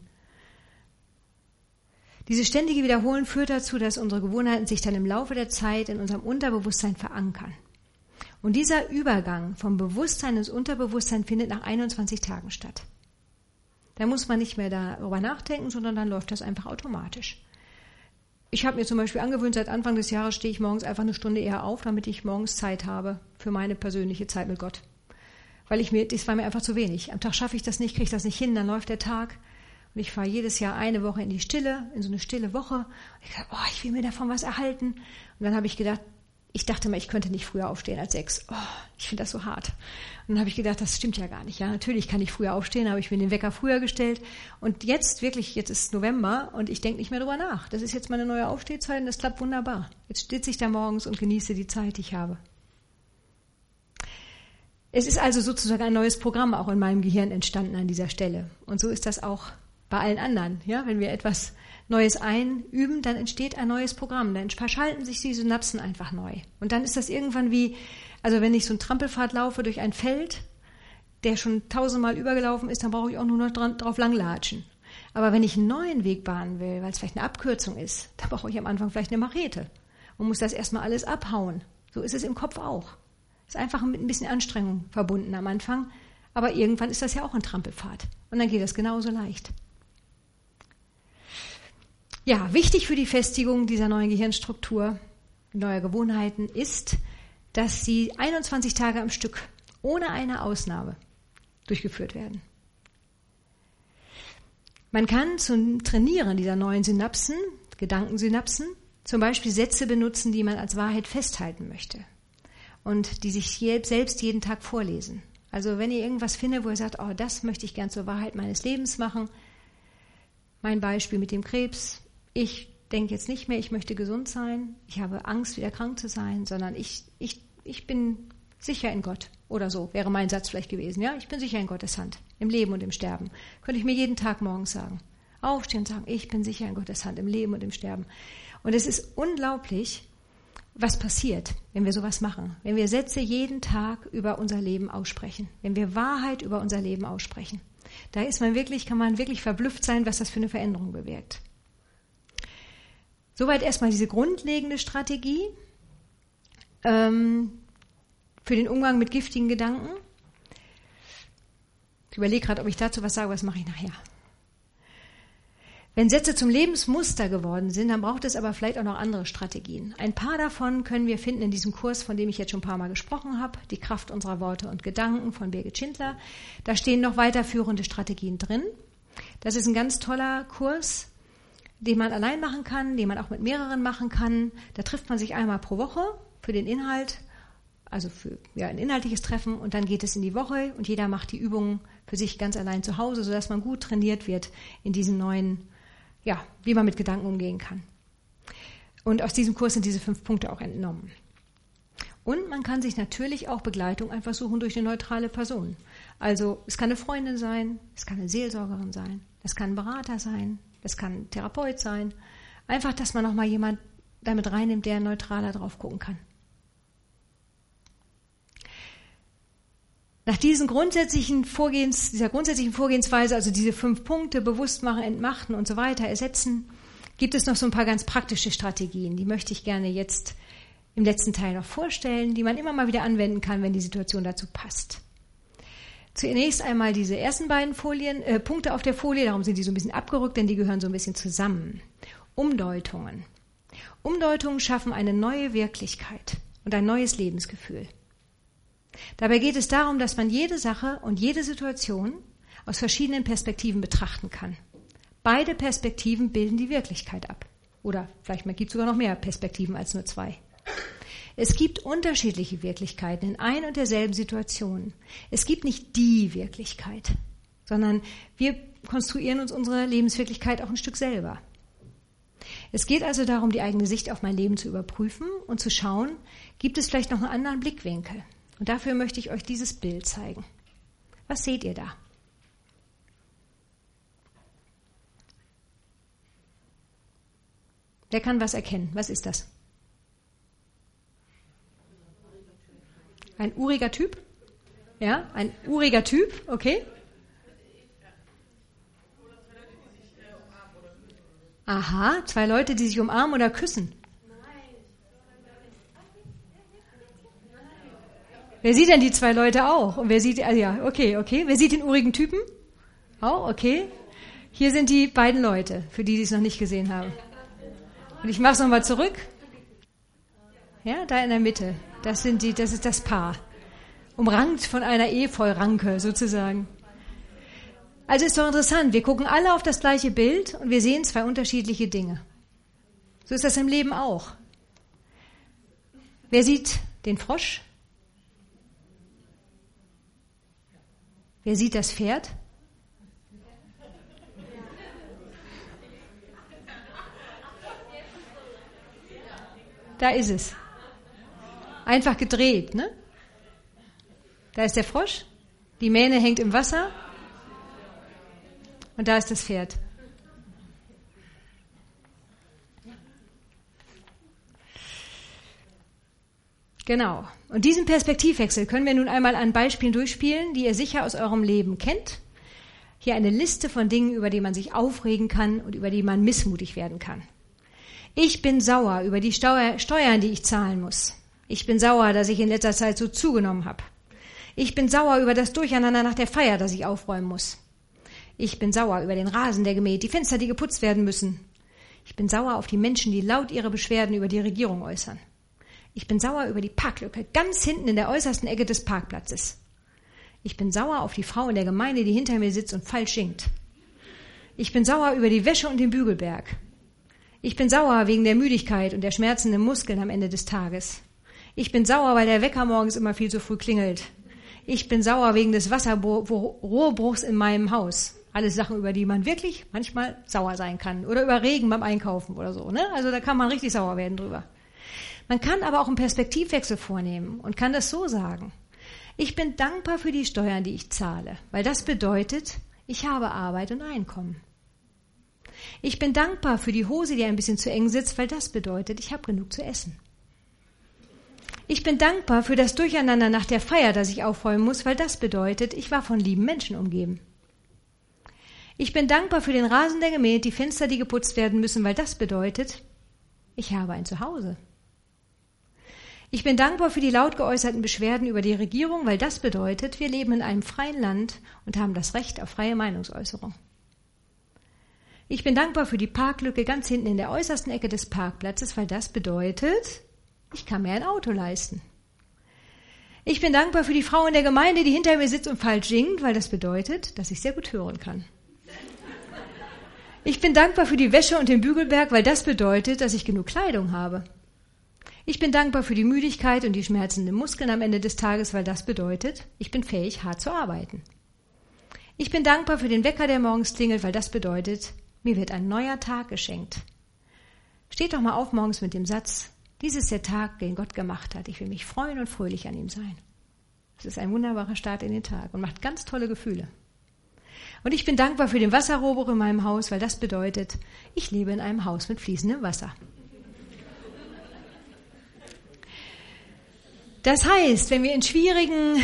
Dieses ständige Wiederholen führt dazu, dass unsere Gewohnheiten sich dann im Laufe der Zeit in unserem Unterbewusstsein verankern. Und dieser Übergang vom Bewusstsein ins Unterbewusstsein findet nach einundzwanzig Tagen statt. Da muss man nicht mehr darüber nachdenken, sondern dann läuft das einfach automatisch. Ich habe mir zum Beispiel angewöhnt, seit Anfang des Jahres stehe ich morgens einfach eine Stunde eher auf, damit ich morgens Zeit habe für meine persönliche Zeit mit Gott. Weil ich mir, das war mir einfach zu wenig. Am Tag schaffe ich das nicht, kriege ich das nicht hin, dann läuft der Tag. Und ich fahre jedes Jahr eine Woche in die Stille, in so eine stille Woche. Und ich dachte, oh, ich will mir davon was erhalten. Und dann habe ich gedacht, ich dachte mal, ich könnte nicht früher aufstehen als sechs. Oh, ich finde das so hart. Und dann habe ich gedacht, das stimmt ja gar nicht. Ja, natürlich kann ich früher aufstehen, habe ich mir den Wecker früher gestellt. Und jetzt wirklich, jetzt ist November und ich denke nicht mehr drüber nach. Das ist jetzt meine neue Aufstehzeit und das klappt wunderbar. Jetzt sitze ich da morgens und genieße die Zeit, die ich habe. Es ist also sozusagen ein neues Programm auch in meinem Gehirn entstanden an dieser Stelle. Und so ist das auch bei allen anderen. Ja, wenn wir etwas Neues einüben, dann entsteht ein neues Programm. Dann verschalten sich die Synapsen einfach neu. Und dann ist das irgendwann wie, also wenn ich so einen Trampelpfad laufe durch ein Feld, der schon tausendmal übergelaufen ist, dann brauche ich auch nur noch dran, drauf langlatschen. Aber wenn ich einen neuen Weg bahnen will, weil es vielleicht eine Abkürzung ist, dann brauche ich am Anfang vielleicht eine Machete und muss das erstmal alles abhauen. So ist es im Kopf auch. Ist einfach mit ein bisschen Anstrengung verbunden am Anfang, aber irgendwann ist das ja auch ein Trampelpfad. Und dann geht das genauso leicht. Ja, wichtig für die Festigung dieser neuen Gehirnstruktur, neuer Gewohnheiten ist, dass sie einundzwanzig Tage am Stück, ohne eine Ausnahme, durchgeführt werden. Man kann zum Trainieren dieser neuen Synapsen, Gedankensynapsen, zum Beispiel Sätze benutzen, die man als Wahrheit festhalten möchte und die sich selbst jeden Tag vorlesen. Also wenn ihr irgendwas findet, wo ihr sagt, oh, das möchte ich gern zur Wahrheit meines Lebens machen, mein Beispiel mit dem Krebs, ich denke jetzt nicht mehr, ich möchte gesund sein, ich habe Angst, wieder krank zu sein, sondern ich, ich, ich bin sicher in Gott. Oder so wäre mein Satz vielleicht gewesen. Ja, ich bin sicher in Gottes Hand, im Leben und im Sterben. Könnte ich mir jeden Tag morgens sagen. Aufstehen und sagen, ich bin sicher in Gottes Hand, im Leben und im Sterben. Und es ist unglaublich, was passiert, wenn wir sowas machen. Wenn wir Sätze jeden Tag über unser Leben aussprechen. Wenn wir Wahrheit über unser Leben aussprechen. Da ist man wirklich, kann man wirklich verblüfft sein, was das für eine Veränderung bewirkt. Soweit erstmal diese grundlegende Strategie ähm, für den Umgang mit giftigen Gedanken. Ich überlege gerade, ob ich dazu was sage, was mache ich nachher. Wenn Sätze zum Lebensmuster geworden sind, dann braucht es aber vielleicht auch noch andere Strategien. Ein paar davon können wir finden in diesem Kurs, von dem ich jetzt schon ein paar Mal gesprochen habe, Die Kraft unserer Worte und Gedanken von Birgit Schindler. Da stehen noch weiterführende Strategien drin. Das ist ein ganz toller Kurs, den man allein machen kann, den man auch mit mehreren machen kann. Da trifft man sich einmal pro Woche für den Inhalt, also für ja, ein inhaltliches Treffen, und dann geht es in die Woche und jeder macht die Übungen für sich ganz allein zu Hause, sodass man gut trainiert wird in diesen neuen, ja, wie man mit Gedanken umgehen kann. Und aus diesem Kurs sind diese fünf Punkte auch entnommen. Und man kann sich natürlich auch Begleitung einfach suchen durch eine neutrale Person. Also es kann eine Freundin sein, es kann eine Seelsorgerin sein, es kann ein Berater sein, es kann ein Therapeut sein. Einfach, dass man nochmal jemand damit reinnimmt, der neutraler drauf gucken kann. Nach diesen grundsätzlichen Vorgehens, dieser grundsätzlichen Vorgehensweise, also diese fünf Punkte, Bewusstmachen, Entmachten und so weiter, ersetzen, gibt es noch so ein paar ganz praktische Strategien. Die möchte ich gerne jetzt im letzten Teil noch vorstellen, die man immer mal wieder anwenden kann, wenn die Situation dazu passt. Zunächst einmal diese ersten beiden Folien, äh, Punkte auf der Folie, darum sind die so ein bisschen abgerückt, denn die gehören so ein bisschen zusammen. Umdeutungen. Umdeutungen schaffen eine neue Wirklichkeit und ein neues Lebensgefühl. Dabei geht es darum, dass man jede Sache und jede Situation aus verschiedenen Perspektiven betrachten kann. Beide Perspektiven bilden die Wirklichkeit ab. Oder vielleicht gibt es sogar noch mehr Perspektiven als nur zwei. Es gibt unterschiedliche Wirklichkeiten in ein und derselben Situation. Es gibt nicht die Wirklichkeit, sondern wir konstruieren uns unsere Lebenswirklichkeit auch ein Stück selber. Es geht also darum, die eigene Sicht auf mein Leben zu überprüfen und zu schauen, gibt es vielleicht noch einen anderen Blickwinkel? Und dafür möchte ich euch dieses Bild zeigen. Was seht ihr da? Wer kann was erkennen? Was ist das? Ein uriger Typ? Ja, ein uriger Typ, okay. Aha, zwei Leute, die sich umarmen oder küssen. Wer sieht denn die zwei Leute auch? Und wer sieht, also ja, okay, okay. Wer sieht den urigen Typen? Auch, okay. Hier sind die beiden Leute, für die, die es noch nicht gesehen haben. Und ich mache es nochmal zurück. Ja, da in der Mitte. Das sind die, das ist das Paar. Umrankt von einer Efeu-Ranke sozusagen. Also ist doch interessant. Wir gucken alle auf das gleiche Bild und wir sehen zwei unterschiedliche Dinge. So ist das im Leben auch. Wer sieht den Frosch? Wer sieht das Pferd? Da ist es. Einfach gedreht, ne? Da ist der Frosch, die Mähne hängt im Wasser und da ist das Pferd. Genau. Und diesen Perspektivwechsel können wir nun einmal an Beispielen durchspielen, die ihr sicher aus eurem Leben kennt. Hier eine Liste von Dingen, über die man sich aufregen kann und über die man missmutig werden kann. Ich bin sauer über die Steuer, Steuern, die ich zahlen muss. Ich bin sauer, dass ich in letzter Zeit so zugenommen habe. Ich bin sauer über das Durcheinander nach der Feier, das ich aufräumen muss. Ich bin sauer über den Rasen, der gemäht, die Fenster, die geputzt werden müssen. Ich bin sauer auf die Menschen, die laut ihre Beschwerden über die Regierung äußern. Ich bin sauer über die Parklücke ganz hinten in der äußersten Ecke des Parkplatzes. Ich bin sauer auf die Frau in der Gemeinde, die hinter mir sitzt und falsch singt. Ich bin sauer über die Wäsche und den Bügelberg. Ich bin sauer wegen der Müdigkeit und der schmerzenden Muskeln am Ende des Tages. Ich bin sauer, weil der Wecker morgens immer viel zu früh klingelt. Ich bin sauer wegen des Wasserrohrbruchs in meinem Haus. Alles Sachen, über die man wirklich manchmal sauer sein kann. Oder über Regen beim Einkaufen oder so, ne? Also da kann man richtig sauer werden drüber. Man kann aber auch einen Perspektivwechsel vornehmen und kann das so sagen. Ich bin dankbar für die Steuern, die ich zahle, weil das bedeutet, ich habe Arbeit und Einkommen. Ich bin dankbar für die Hose, die ein bisschen zu eng sitzt, weil das bedeutet, ich habe genug zu essen. Ich bin dankbar für das Durcheinander nach der Feier, das ich aufräumen muss, weil das bedeutet, ich war von lieben Menschen umgeben. Ich bin dankbar für den Rasen, der gemäht, die Fenster, die geputzt werden müssen, weil das bedeutet, ich habe ein Zuhause. Ich bin dankbar für die laut geäußerten Beschwerden über die Regierung, weil das bedeutet, wir leben in einem freien Land und haben das Recht auf freie Meinungsäußerung. Ich bin dankbar für die Parklücke ganz hinten in der äußersten Ecke des Parkplatzes, weil das bedeutet, ich kann mir ein Auto leisten. Ich bin dankbar für die Frau in der Gemeinde, die hinter mir sitzt und falsch singt, weil das bedeutet, dass ich sehr gut hören kann. Ich bin dankbar für die Wäsche und den Bügelberg, weil das bedeutet, dass ich genug Kleidung habe. Ich bin dankbar für die Müdigkeit und die schmerzenden Muskeln am Ende des Tages, weil das bedeutet, ich bin fähig, hart zu arbeiten. Ich bin dankbar für den Wecker, der morgens klingelt, weil das bedeutet, mir wird ein neuer Tag geschenkt. Steht doch mal auf morgens mit dem Satz, dies ist der Tag, den Gott gemacht hat. Ich will mich freuen und fröhlich an ihm sein. Das ist ein wunderbarer Start in den Tag und macht ganz tolle Gefühle. Und ich bin dankbar für den Wasserrohrbruch in meinem Haus, weil das bedeutet, ich lebe in einem Haus mit fließendem Wasser. Das heißt, wenn wir in schwierigen,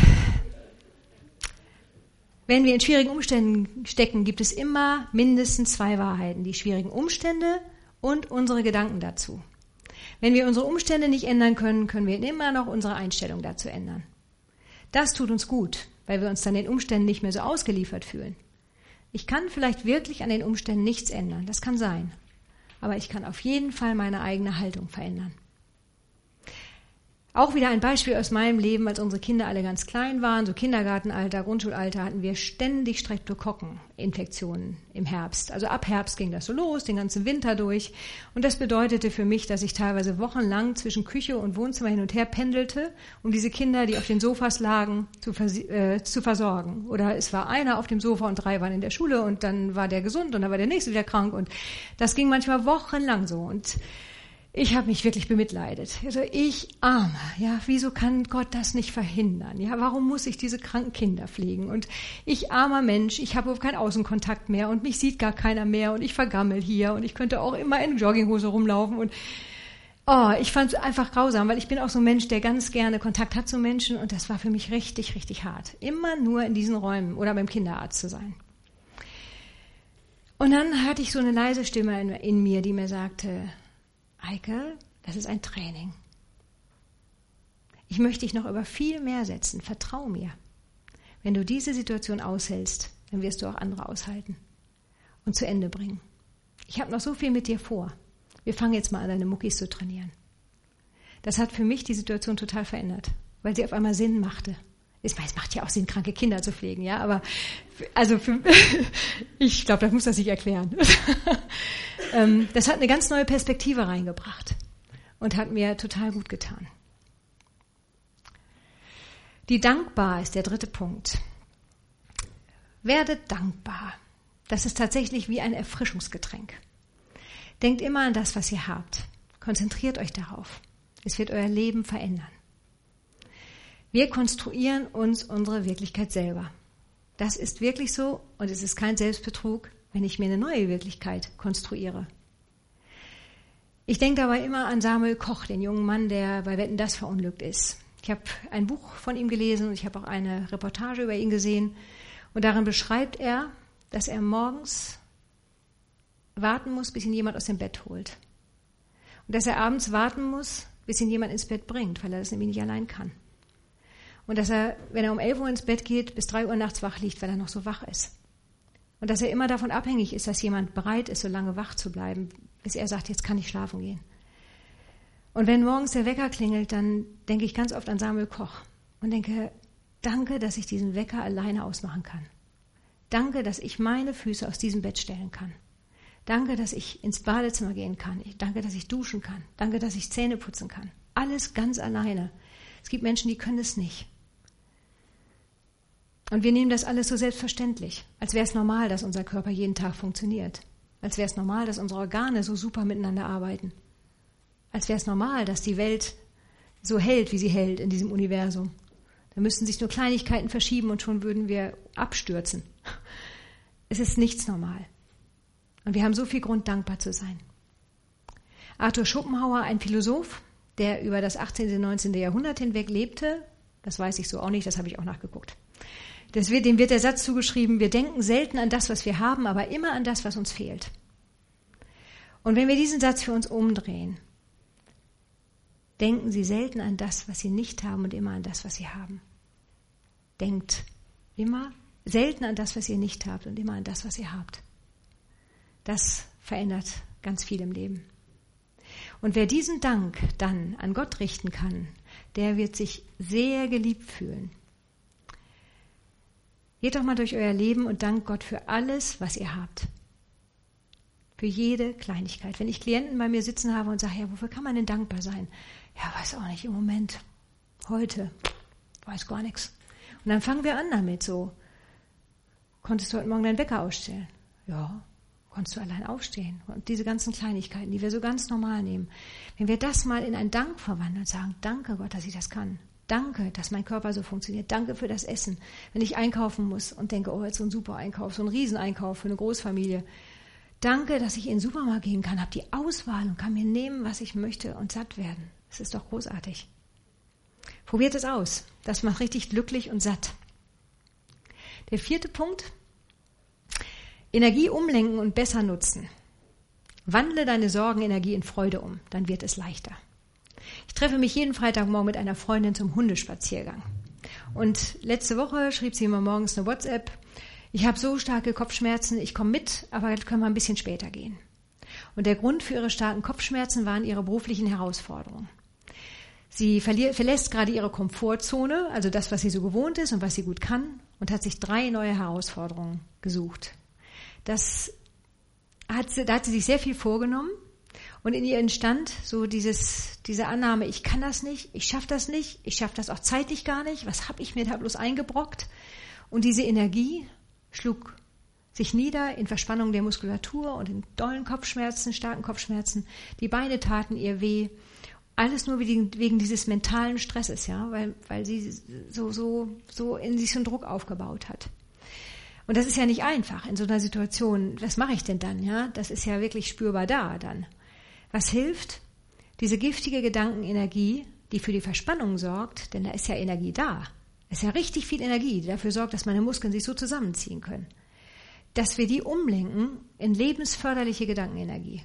wenn wir in schwierigen Umständen stecken, gibt es immer mindestens zwei Wahrheiten, die schwierigen Umstände und unsere Gedanken dazu. Wenn wir unsere Umstände nicht ändern können, können wir immer noch unsere Einstellung dazu ändern. Das tut uns gut, weil wir uns dann den Umständen nicht mehr so ausgeliefert fühlen. Ich kann vielleicht wirklich an den Umständen nichts ändern, das kann sein. Aber ich kann auf jeden Fall meine eigene Haltung verändern. Auch wieder ein Beispiel aus meinem Leben, als unsere Kinder alle ganz klein waren, so Kindergartenalter, Grundschulalter, hatten wir ständig Streptokokkeninfektionen im Herbst. Also ab Herbst ging das so los, den ganzen Winter durch. Und das bedeutete für mich, dass ich teilweise wochenlang zwischen Küche und Wohnzimmer hin und her pendelte, um diese Kinder, die auf den Sofas lagen, zu, vers- äh, zu versorgen. Oder es war einer auf dem Sofa und drei waren in der Schule und dann war der gesund und dann war der nächste wieder krank. Und das ging manchmal wochenlang so. Und ich habe mich wirklich bemitleidet. Also ich arme, ja, wieso kann Gott das nicht verhindern? Ja, warum muss ich diese kranken Kinder pflegen? Und ich armer Mensch, ich habe keinen Außenkontakt mehr und mich sieht gar keiner mehr und ich vergammel hier und ich könnte auch immer in Jogginghose rumlaufen und oh, ich fand es einfach grausam, weil ich bin auch so ein Mensch, der ganz gerne Kontakt hat zu Menschen und das war für mich richtig, richtig hart. Immer nur in diesen Räumen oder beim Kinderarzt zu sein. Und dann hatte ich so eine leise Stimme in, in mir, die mir sagte, Eike, das ist ein Training. Ich möchte dich noch über viel mehr setzen. Vertrau mir. Wenn du diese Situation aushältst, dann wirst du auch andere aushalten und zu Ende bringen. Ich habe noch so viel mit dir vor. Wir fangen jetzt mal an, deine Muckis zu trainieren. Das hat für mich die Situation total verändert, weil sie auf einmal Sinn machte. Es macht ja auch Sinn, kranke Kinder zu pflegen, ja, aber also für, ich glaube, das muss das nicht erklären. Das hat eine ganz neue Perspektive reingebracht und hat mir total gut getan. Die Dankbar ist der dritte Punkt. Werdet dankbar. Das ist tatsächlich wie ein Erfrischungsgetränk. Denkt immer an das, was ihr habt. Konzentriert euch darauf. Es wird euer Leben verändern. Wir konstruieren uns unsere Wirklichkeit selber. Das ist wirklich so und es ist kein Selbstbetrug, wenn ich mir eine neue Wirklichkeit konstruiere. Ich denke dabei immer an Samuel Koch, den jungen Mann, der bei Wetten, dass verunglückt ist. Ich habe ein Buch von ihm gelesen und ich habe auch eine Reportage über ihn gesehen. Und darin beschreibt er, dass er morgens warten muss, bis ihn jemand aus dem Bett holt. Und dass er abends warten muss, bis ihn jemand ins Bett bringt, weil er das nämlich nicht allein kann. Und dass er, wenn er um elf Uhr ins Bett geht, bis drei Uhr nachts wach liegt, weil er noch so wach ist. Und dass er immer davon abhängig ist, dass jemand bereit ist, so lange wach zu bleiben, bis er sagt, jetzt kann ich schlafen gehen. Und wenn morgens der Wecker klingelt, dann denke ich ganz oft an Samuel Koch und denke, danke, dass ich diesen Wecker alleine ausmachen kann. Danke, dass ich meine Füße aus diesem Bett stellen kann. Danke, dass ich ins Badezimmer gehen kann. Danke, dass ich duschen kann. Danke, dass ich Zähne putzen kann. Alles ganz alleine. Es gibt Menschen, die können es nicht. Und wir nehmen das alles so selbstverständlich, als wäre es normal, dass unser Körper jeden Tag funktioniert. Als wäre es normal, dass unsere Organe so super miteinander arbeiten. Als wäre es normal, dass die Welt so hält, wie sie hält in diesem Universum. Da müssten sich nur Kleinigkeiten verschieben und schon würden wir abstürzen. Es ist nichts normal. Und wir haben so viel Grund, dankbar zu sein. Arthur Schopenhauer, ein Philosoph, der über das achtzehnte und neunzehnte Jahrhundert hinweg lebte, das weiß ich so auch nicht, das habe ich auch nachgeguckt. Das wird, dem wird der Satz zugeschrieben, wir denken selten an das, was wir haben, aber immer an das, was uns fehlt. Und wenn wir diesen Satz für uns umdrehen, denken Sie selten an das, was Sie nicht haben und immer an das, was Sie haben. Denkt immer selten an das, was ihr nicht habt und immer an das, was ihr habt. Das verändert ganz viel im Leben. Und wer diesen Dank dann an Gott richten kann, der wird sich sehr geliebt fühlen. Geht doch mal durch euer Leben und dankt Gott für alles, was ihr habt. Für jede Kleinigkeit. Wenn ich Klienten bei mir sitzen habe und sage, ja, wofür kann man denn dankbar sein? Ja, weiß auch nicht, im Moment, heute, weiß gar nichts. Und dann fangen wir an damit so. Konntest du heute Morgen deinen Wecker ausstellen? Ja. Konntest du allein aufstehen? Und diese ganzen Kleinigkeiten, die wir so ganz normal nehmen. Wenn wir das mal in einen Dank verwandeln und sagen, danke Gott, dass ich das kann. Danke, dass mein Körper so funktioniert. Danke für das Essen. Wenn ich einkaufen muss und denke, oh, jetzt so ein super Einkauf, so ein Rieseneinkauf für eine Großfamilie. Danke, dass ich in den Supermarkt gehen kann, habe die Auswahl und kann mir nehmen, was ich möchte und satt werden. Das ist doch großartig. Probiert es aus. Das macht richtig glücklich und satt. Der vierte Punkt. Energie umlenken und besser nutzen. Wandle deine Sorgenenergie in Freude um, dann wird es leichter. Ich treffe mich jeden Freitagmorgen mit einer Freundin zum Hundespaziergang. Und letzte Woche schrieb sie mir morgens eine WhatsApp, ich habe so starke Kopfschmerzen, ich komme mit, aber jetzt können wir ein bisschen später gehen. Und der Grund für ihre starken Kopfschmerzen waren ihre beruflichen Herausforderungen. Sie verli- verlässt gerade ihre Komfortzone, also das, was sie so gewohnt ist und was sie gut kann, und hat sich drei neue Herausforderungen gesucht. Das hat sie, da hat sie sich sehr viel vorgenommen und in ihr entstand so dieses, diese Annahme, ich kann das nicht, ich schaffe das nicht, ich schaffe das auch zeitlich gar nicht, was habe ich mir da bloß eingebrockt? Und diese Energie schlug sich nieder in Verspannung der Muskulatur und in dollen Kopfschmerzen, starken Kopfschmerzen. Die Beine taten ihr weh. Alles nur wegen, wegen dieses mentalen Stresses, ja, weil, weil sie so, so, so in sich so einen Druck aufgebaut hat. Und das ist ja nicht einfach in so einer Situation. Was mache ich denn dann, ja? Das ist ja wirklich spürbar da dann. Was hilft? Diese giftige Gedankenenergie, die für die Verspannung sorgt, denn da ist ja Energie da. Es ist ja richtig viel Energie, die dafür sorgt, dass meine Muskeln sich so zusammenziehen können. Dass wir die umlenken in lebensförderliche Gedankenenergie.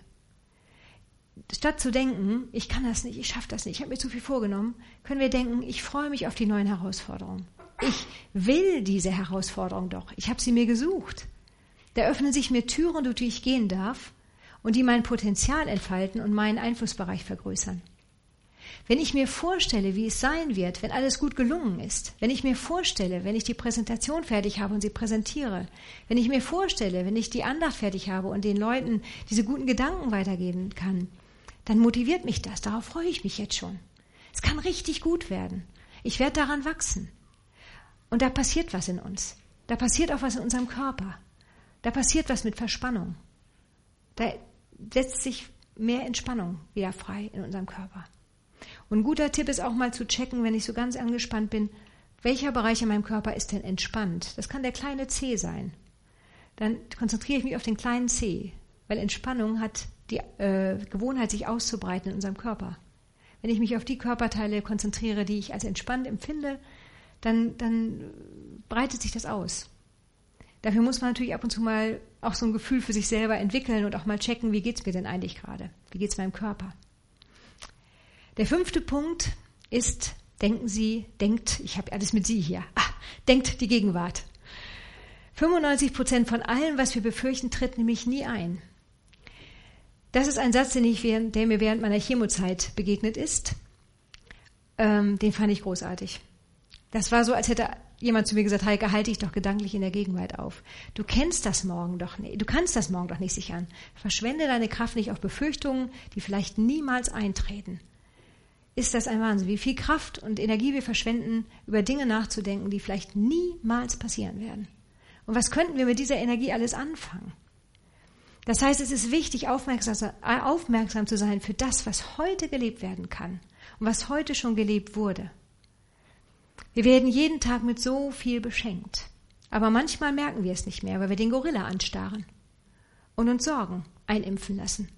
Statt zu denken, ich kann das nicht, ich schaffe das nicht, ich habe mir zu viel vorgenommen, können wir denken, ich freue mich auf die neuen Herausforderungen. Ich will diese Herausforderung doch, ich habe sie mir gesucht. Da öffnen sich mir Türen, durch die ich gehen darf und die mein Potenzial entfalten und meinen Einflussbereich vergrößern. Wenn ich mir vorstelle, wie es sein wird, wenn alles gut gelungen ist, wenn ich mir vorstelle, wenn ich die Präsentation fertig habe und sie präsentiere, wenn ich mir vorstelle, wenn ich die Andacht fertig habe und den Leuten diese guten Gedanken weitergeben kann, dann motiviert mich das, darauf freue ich mich jetzt schon. Es kann richtig gut werden. Ich werde daran wachsen. Und da passiert was in uns. Da passiert auch was in unserem Körper. Da passiert was mit Verspannung. Da setzt sich mehr Entspannung wieder frei in unserem Körper. Und ein guter Tipp ist auch mal zu checken, wenn ich so ganz angespannt bin, welcher Bereich in meinem Körper ist denn entspannt? Das kann der kleine Zeh sein. Dann konzentriere ich mich auf den kleinen Zeh, weil Entspannung hat die äh, Gewohnheit, sich auszubreiten in unserem Körper. Wenn ich mich auf die Körperteile konzentriere, die ich als entspannt empfinde, dann, dann breitet sich das aus. Dafür muss man natürlich ab und zu mal auch so ein Gefühl für sich selber entwickeln und auch mal checken, wie geht's mir denn eigentlich gerade? Wie geht's meinem Körper? Der fünfte Punkt ist, denken Sie, denkt, ich habe alles mit Sie hier, ah, denkt die Gegenwart. fünfundneunzig Prozent von allem, was wir befürchten, tritt nämlich nie ein. Das ist ein Satz, den ich während, der mir während meiner Chemozeit begegnet ist. Ähm, den fand ich großartig. Das war so, als hätte jemand zu mir gesagt, Heike, halte dich doch gedanklich in der Gegenwart auf. Du kennst das morgen doch nicht, du kannst das morgen doch nicht sichern. Verschwende deine Kraft nicht auf Befürchtungen, die vielleicht niemals eintreten. Ist das ein Wahnsinn, wie viel Kraft und Energie wir verschwenden, über Dinge nachzudenken, die vielleicht niemals passieren werden. Und was könnten wir mit dieser Energie alles anfangen? Das heißt, es ist wichtig, aufmerksam, aufmerksam zu sein für das, was heute gelebt werden kann und was heute schon gelebt wurde. Wir werden jeden Tag mit so viel beschenkt. Aber manchmal merken wir es nicht mehr, weil wir den Gorilla anstarren und uns Sorgen einimpfen lassen.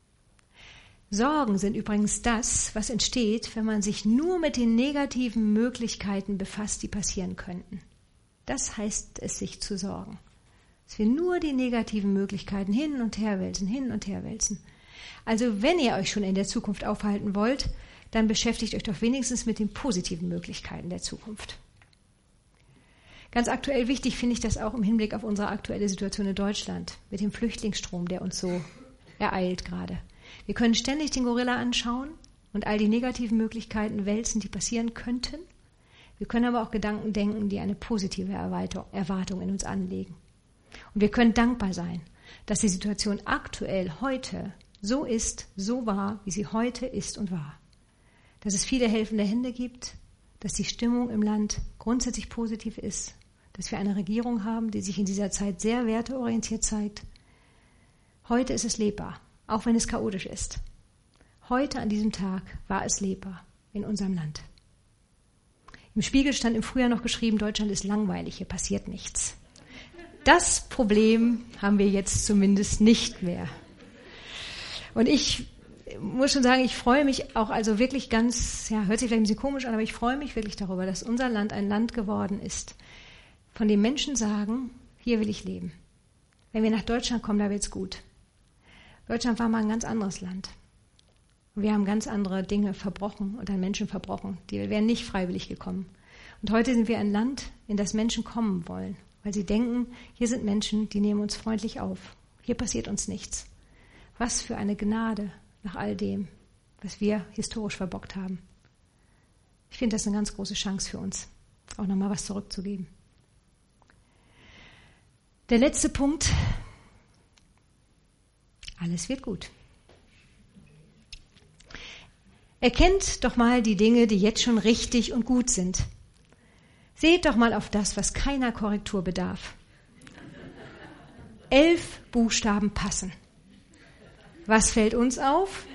Sorgen sind übrigens das, was entsteht, wenn man sich nur mit den negativen Möglichkeiten befasst, die passieren könnten. Das heißt es, sich zu sorgen. Dass wir nur die negativen Möglichkeiten hin und her wälzen, hin und her wälzen. Also wenn ihr euch schon in der Zukunft aufhalten wollt, dann beschäftigt euch doch wenigstens mit den positiven Möglichkeiten der Zukunft. Ganz aktuell wichtig finde ich das auch im Hinblick auf unsere aktuelle Situation in Deutschland, mit dem Flüchtlingsstrom, der uns so ereilt gerade. Wir können ständig den Gorilla anschauen und all die negativen Möglichkeiten wälzen, die passieren könnten. Wir können aber auch Gedanken denken, die eine positive Erwartung in uns anlegen. Und wir können dankbar sein, dass die Situation aktuell heute so ist, so war, wie sie heute ist und war. Dass es viele helfende Hände gibt, dass die Stimmung im Land grundsätzlich positiv ist, dass wir eine Regierung haben, die sich in dieser Zeit sehr werteorientiert zeigt. Heute ist es lebbar, auch wenn es chaotisch ist. Heute an diesem Tag war es lebbar in unserem Land. Im Spiegel stand im Frühjahr noch geschrieben, Deutschland ist langweilig, hier passiert nichts. Das Problem haben wir jetzt zumindest nicht mehr. Und ich muss schon sagen, ich freue mich auch also wirklich ganz, ja, hört sich vielleicht ein bisschen komisch an, aber ich freue mich wirklich darüber, dass unser Land ein Land geworden ist, von dem Menschen sagen, hier will ich leben. Wenn wir nach Deutschland kommen, da wird's gut. Deutschland war mal ein ganz anderes Land. Und wir haben ganz andere Dinge verbrochen und an Menschen verbrochen. Die wären nicht freiwillig gekommen. Und heute sind wir ein Land, in das Menschen kommen wollen, weil sie denken, hier sind Menschen, die nehmen uns freundlich auf. Hier passiert uns nichts. Was für eine Gnade nach all dem, was wir historisch verbockt haben. Ich finde das eine ganz große Chance für uns, auch nochmal was zurückzugeben. Der letzte Punkt. Alles wird gut. Erkennt doch mal die Dinge, die jetzt schon richtig und gut sind. Seht doch mal auf das, was keiner Korrektur bedarf. Elf Buchstaben passen. Was fällt uns auf?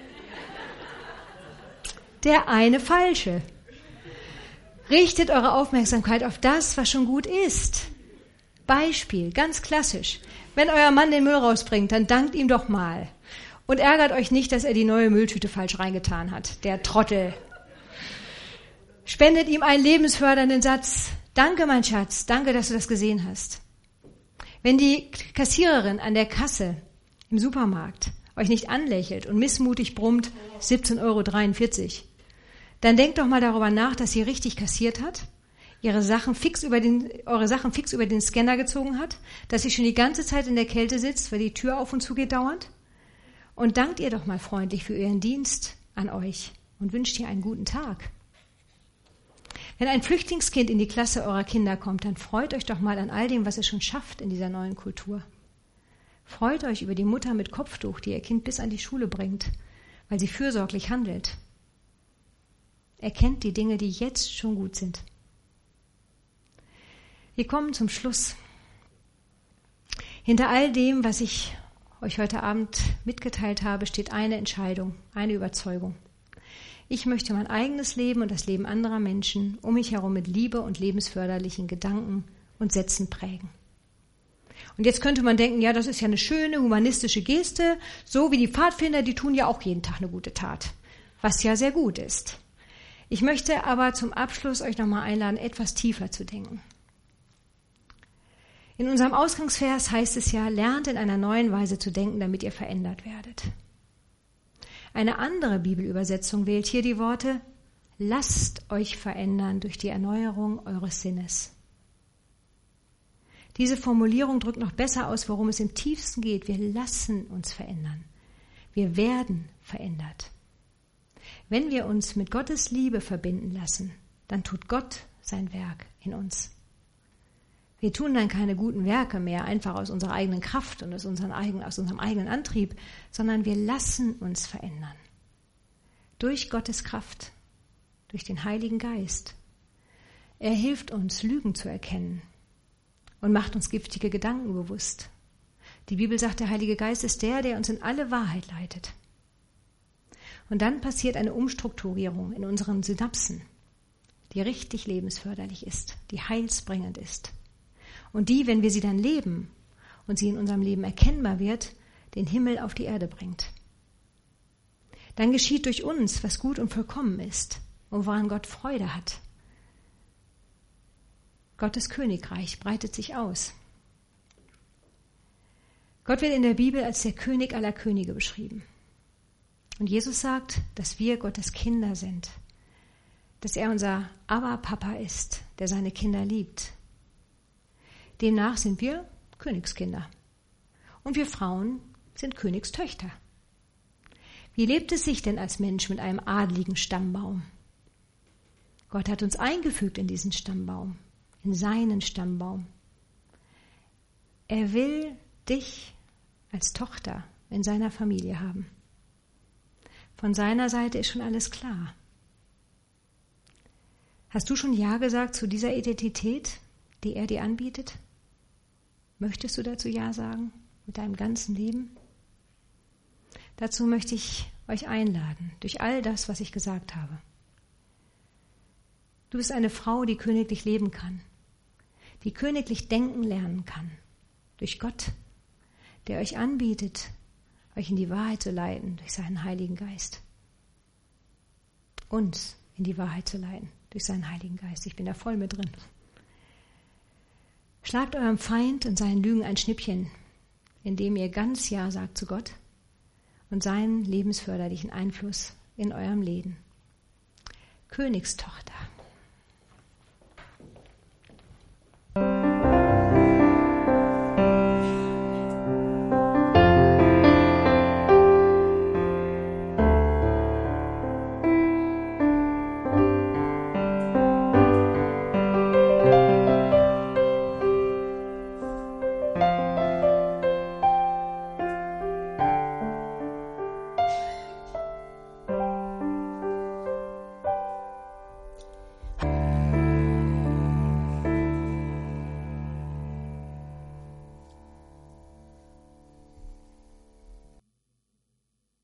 Der eine falsche. Richtet eure Aufmerksamkeit auf das, was schon gut ist. Beispiel, ganz klassisch. Wenn euer Mann den Müll rausbringt, dann dankt ihm doch mal. Und ärgert euch nicht, dass er die neue Mülltüte falsch reingetan hat. Der Trottel. Spendet ihm einen lebensfördernden Satz. Danke, mein Schatz. Danke, dass du das gesehen hast. Wenn die Kassiererin an der Kasse im Supermarkt euch nicht anlächelt und missmutig brummt, siebzehn Euro dreiundvierzig, dann denkt doch mal darüber nach, dass sie richtig kassiert hat, ihre Sachen fix über den, eure Sachen fix über den Scanner gezogen hat, dass sie schon die ganze Zeit in der Kälte sitzt, weil die Tür auf und zu geht dauernd. Und dankt ihr doch mal freundlich für ihren Dienst an euch und wünscht ihr einen guten Tag. Wenn ein Flüchtlingskind in die Klasse eurer Kinder kommt, dann freut euch doch mal an all dem, was es schon schafft in dieser neuen Kultur. Freut euch über die Mutter mit Kopftuch, die ihr Kind bis an die Schule bringt, weil sie fürsorglich handelt. Erkennt die Dinge, die jetzt schon gut sind. Wir kommen zum Schluss. Hinter all dem, was ich euch heute Abend mitgeteilt habe, steht eine Entscheidung, eine Überzeugung. Ich möchte mein eigenes Leben und das Leben anderer Menschen um mich herum mit Liebe und lebensförderlichen Gedanken und Sätzen prägen. Und jetzt könnte man denken, ja, das ist ja eine schöne humanistische Geste, so wie die Pfadfinder, die tun ja auch jeden Tag eine gute Tat, was ja sehr gut ist. Ich möchte aber zum Abschluss euch nochmal einladen, etwas tiefer zu denken. In unserem Ausgangsvers heißt es ja, lernt in einer neuen Weise zu denken, damit ihr verändert werdet. Eine andere Bibelübersetzung wählt hier die Worte, lasst euch verändern durch die Erneuerung eures Sinnes. Diese Formulierung drückt noch besser aus, worum es im tiefsten geht. Wir lassen uns verändern. Wir werden verändert. Wenn wir uns mit Gottes Liebe verbinden lassen, dann tut Gott sein Werk in uns. Wir tun dann keine guten Werke mehr, einfach aus unserer eigenen Kraft und aus, unseren eigenen, aus unserem eigenen Antrieb, sondern wir lassen uns verändern. Durch Gottes Kraft, durch den Heiligen Geist. Er hilft uns, Lügen zu erkennen und macht uns giftige Gedanken bewusst. Die Bibel sagt, der Heilige Geist ist der, der uns in alle Wahrheit leitet. Und dann passiert eine Umstrukturierung in unseren Synapsen, die richtig lebensförderlich ist, die heilsbringend ist. Und die, wenn wir sie dann leben und sie in unserem Leben erkennbar wird, den Himmel auf die Erde bringt. Dann geschieht durch uns, was gut und vollkommen ist und woran Gott Freude hat. Gottes Königreich breitet sich aus. Gott wird in der Bibel als der König aller Könige beschrieben. Und Jesus sagt, dass wir Gottes Kinder sind, dass er unser Abba-Papa ist, der seine Kinder liebt. Demnach sind wir Königskinder. Und wir Frauen sind Königstöchter. Wie lebt es sich denn als Mensch mit einem adligen Stammbaum? Gott hat uns eingefügt in diesen Stammbaum, in seinen Stammbaum. Er will dich als Tochter in seiner Familie haben. Von seiner Seite ist schon alles klar. Hast du schon Ja gesagt zu dieser Identität, die er dir anbietet? Möchtest du dazu Ja sagen, mit deinem ganzen Leben? Dazu möchte ich euch einladen, durch all das, was ich gesagt habe. Du bist eine Frau, die königlich leben kann, die königlich denken lernen kann, durch Gott, der euch anbietet, euch in die Wahrheit zu leiten, durch seinen Heiligen Geist. Uns in die Wahrheit zu leiten, durch seinen Heiligen Geist. Ich bin da voll mit drin. Schlagt eurem Feind und seinen Lügen ein Schnippchen, indem ihr ganz Ja sagt zu Gott und seinen lebensförderlichen Einfluss in eurem Leben. Königstochter.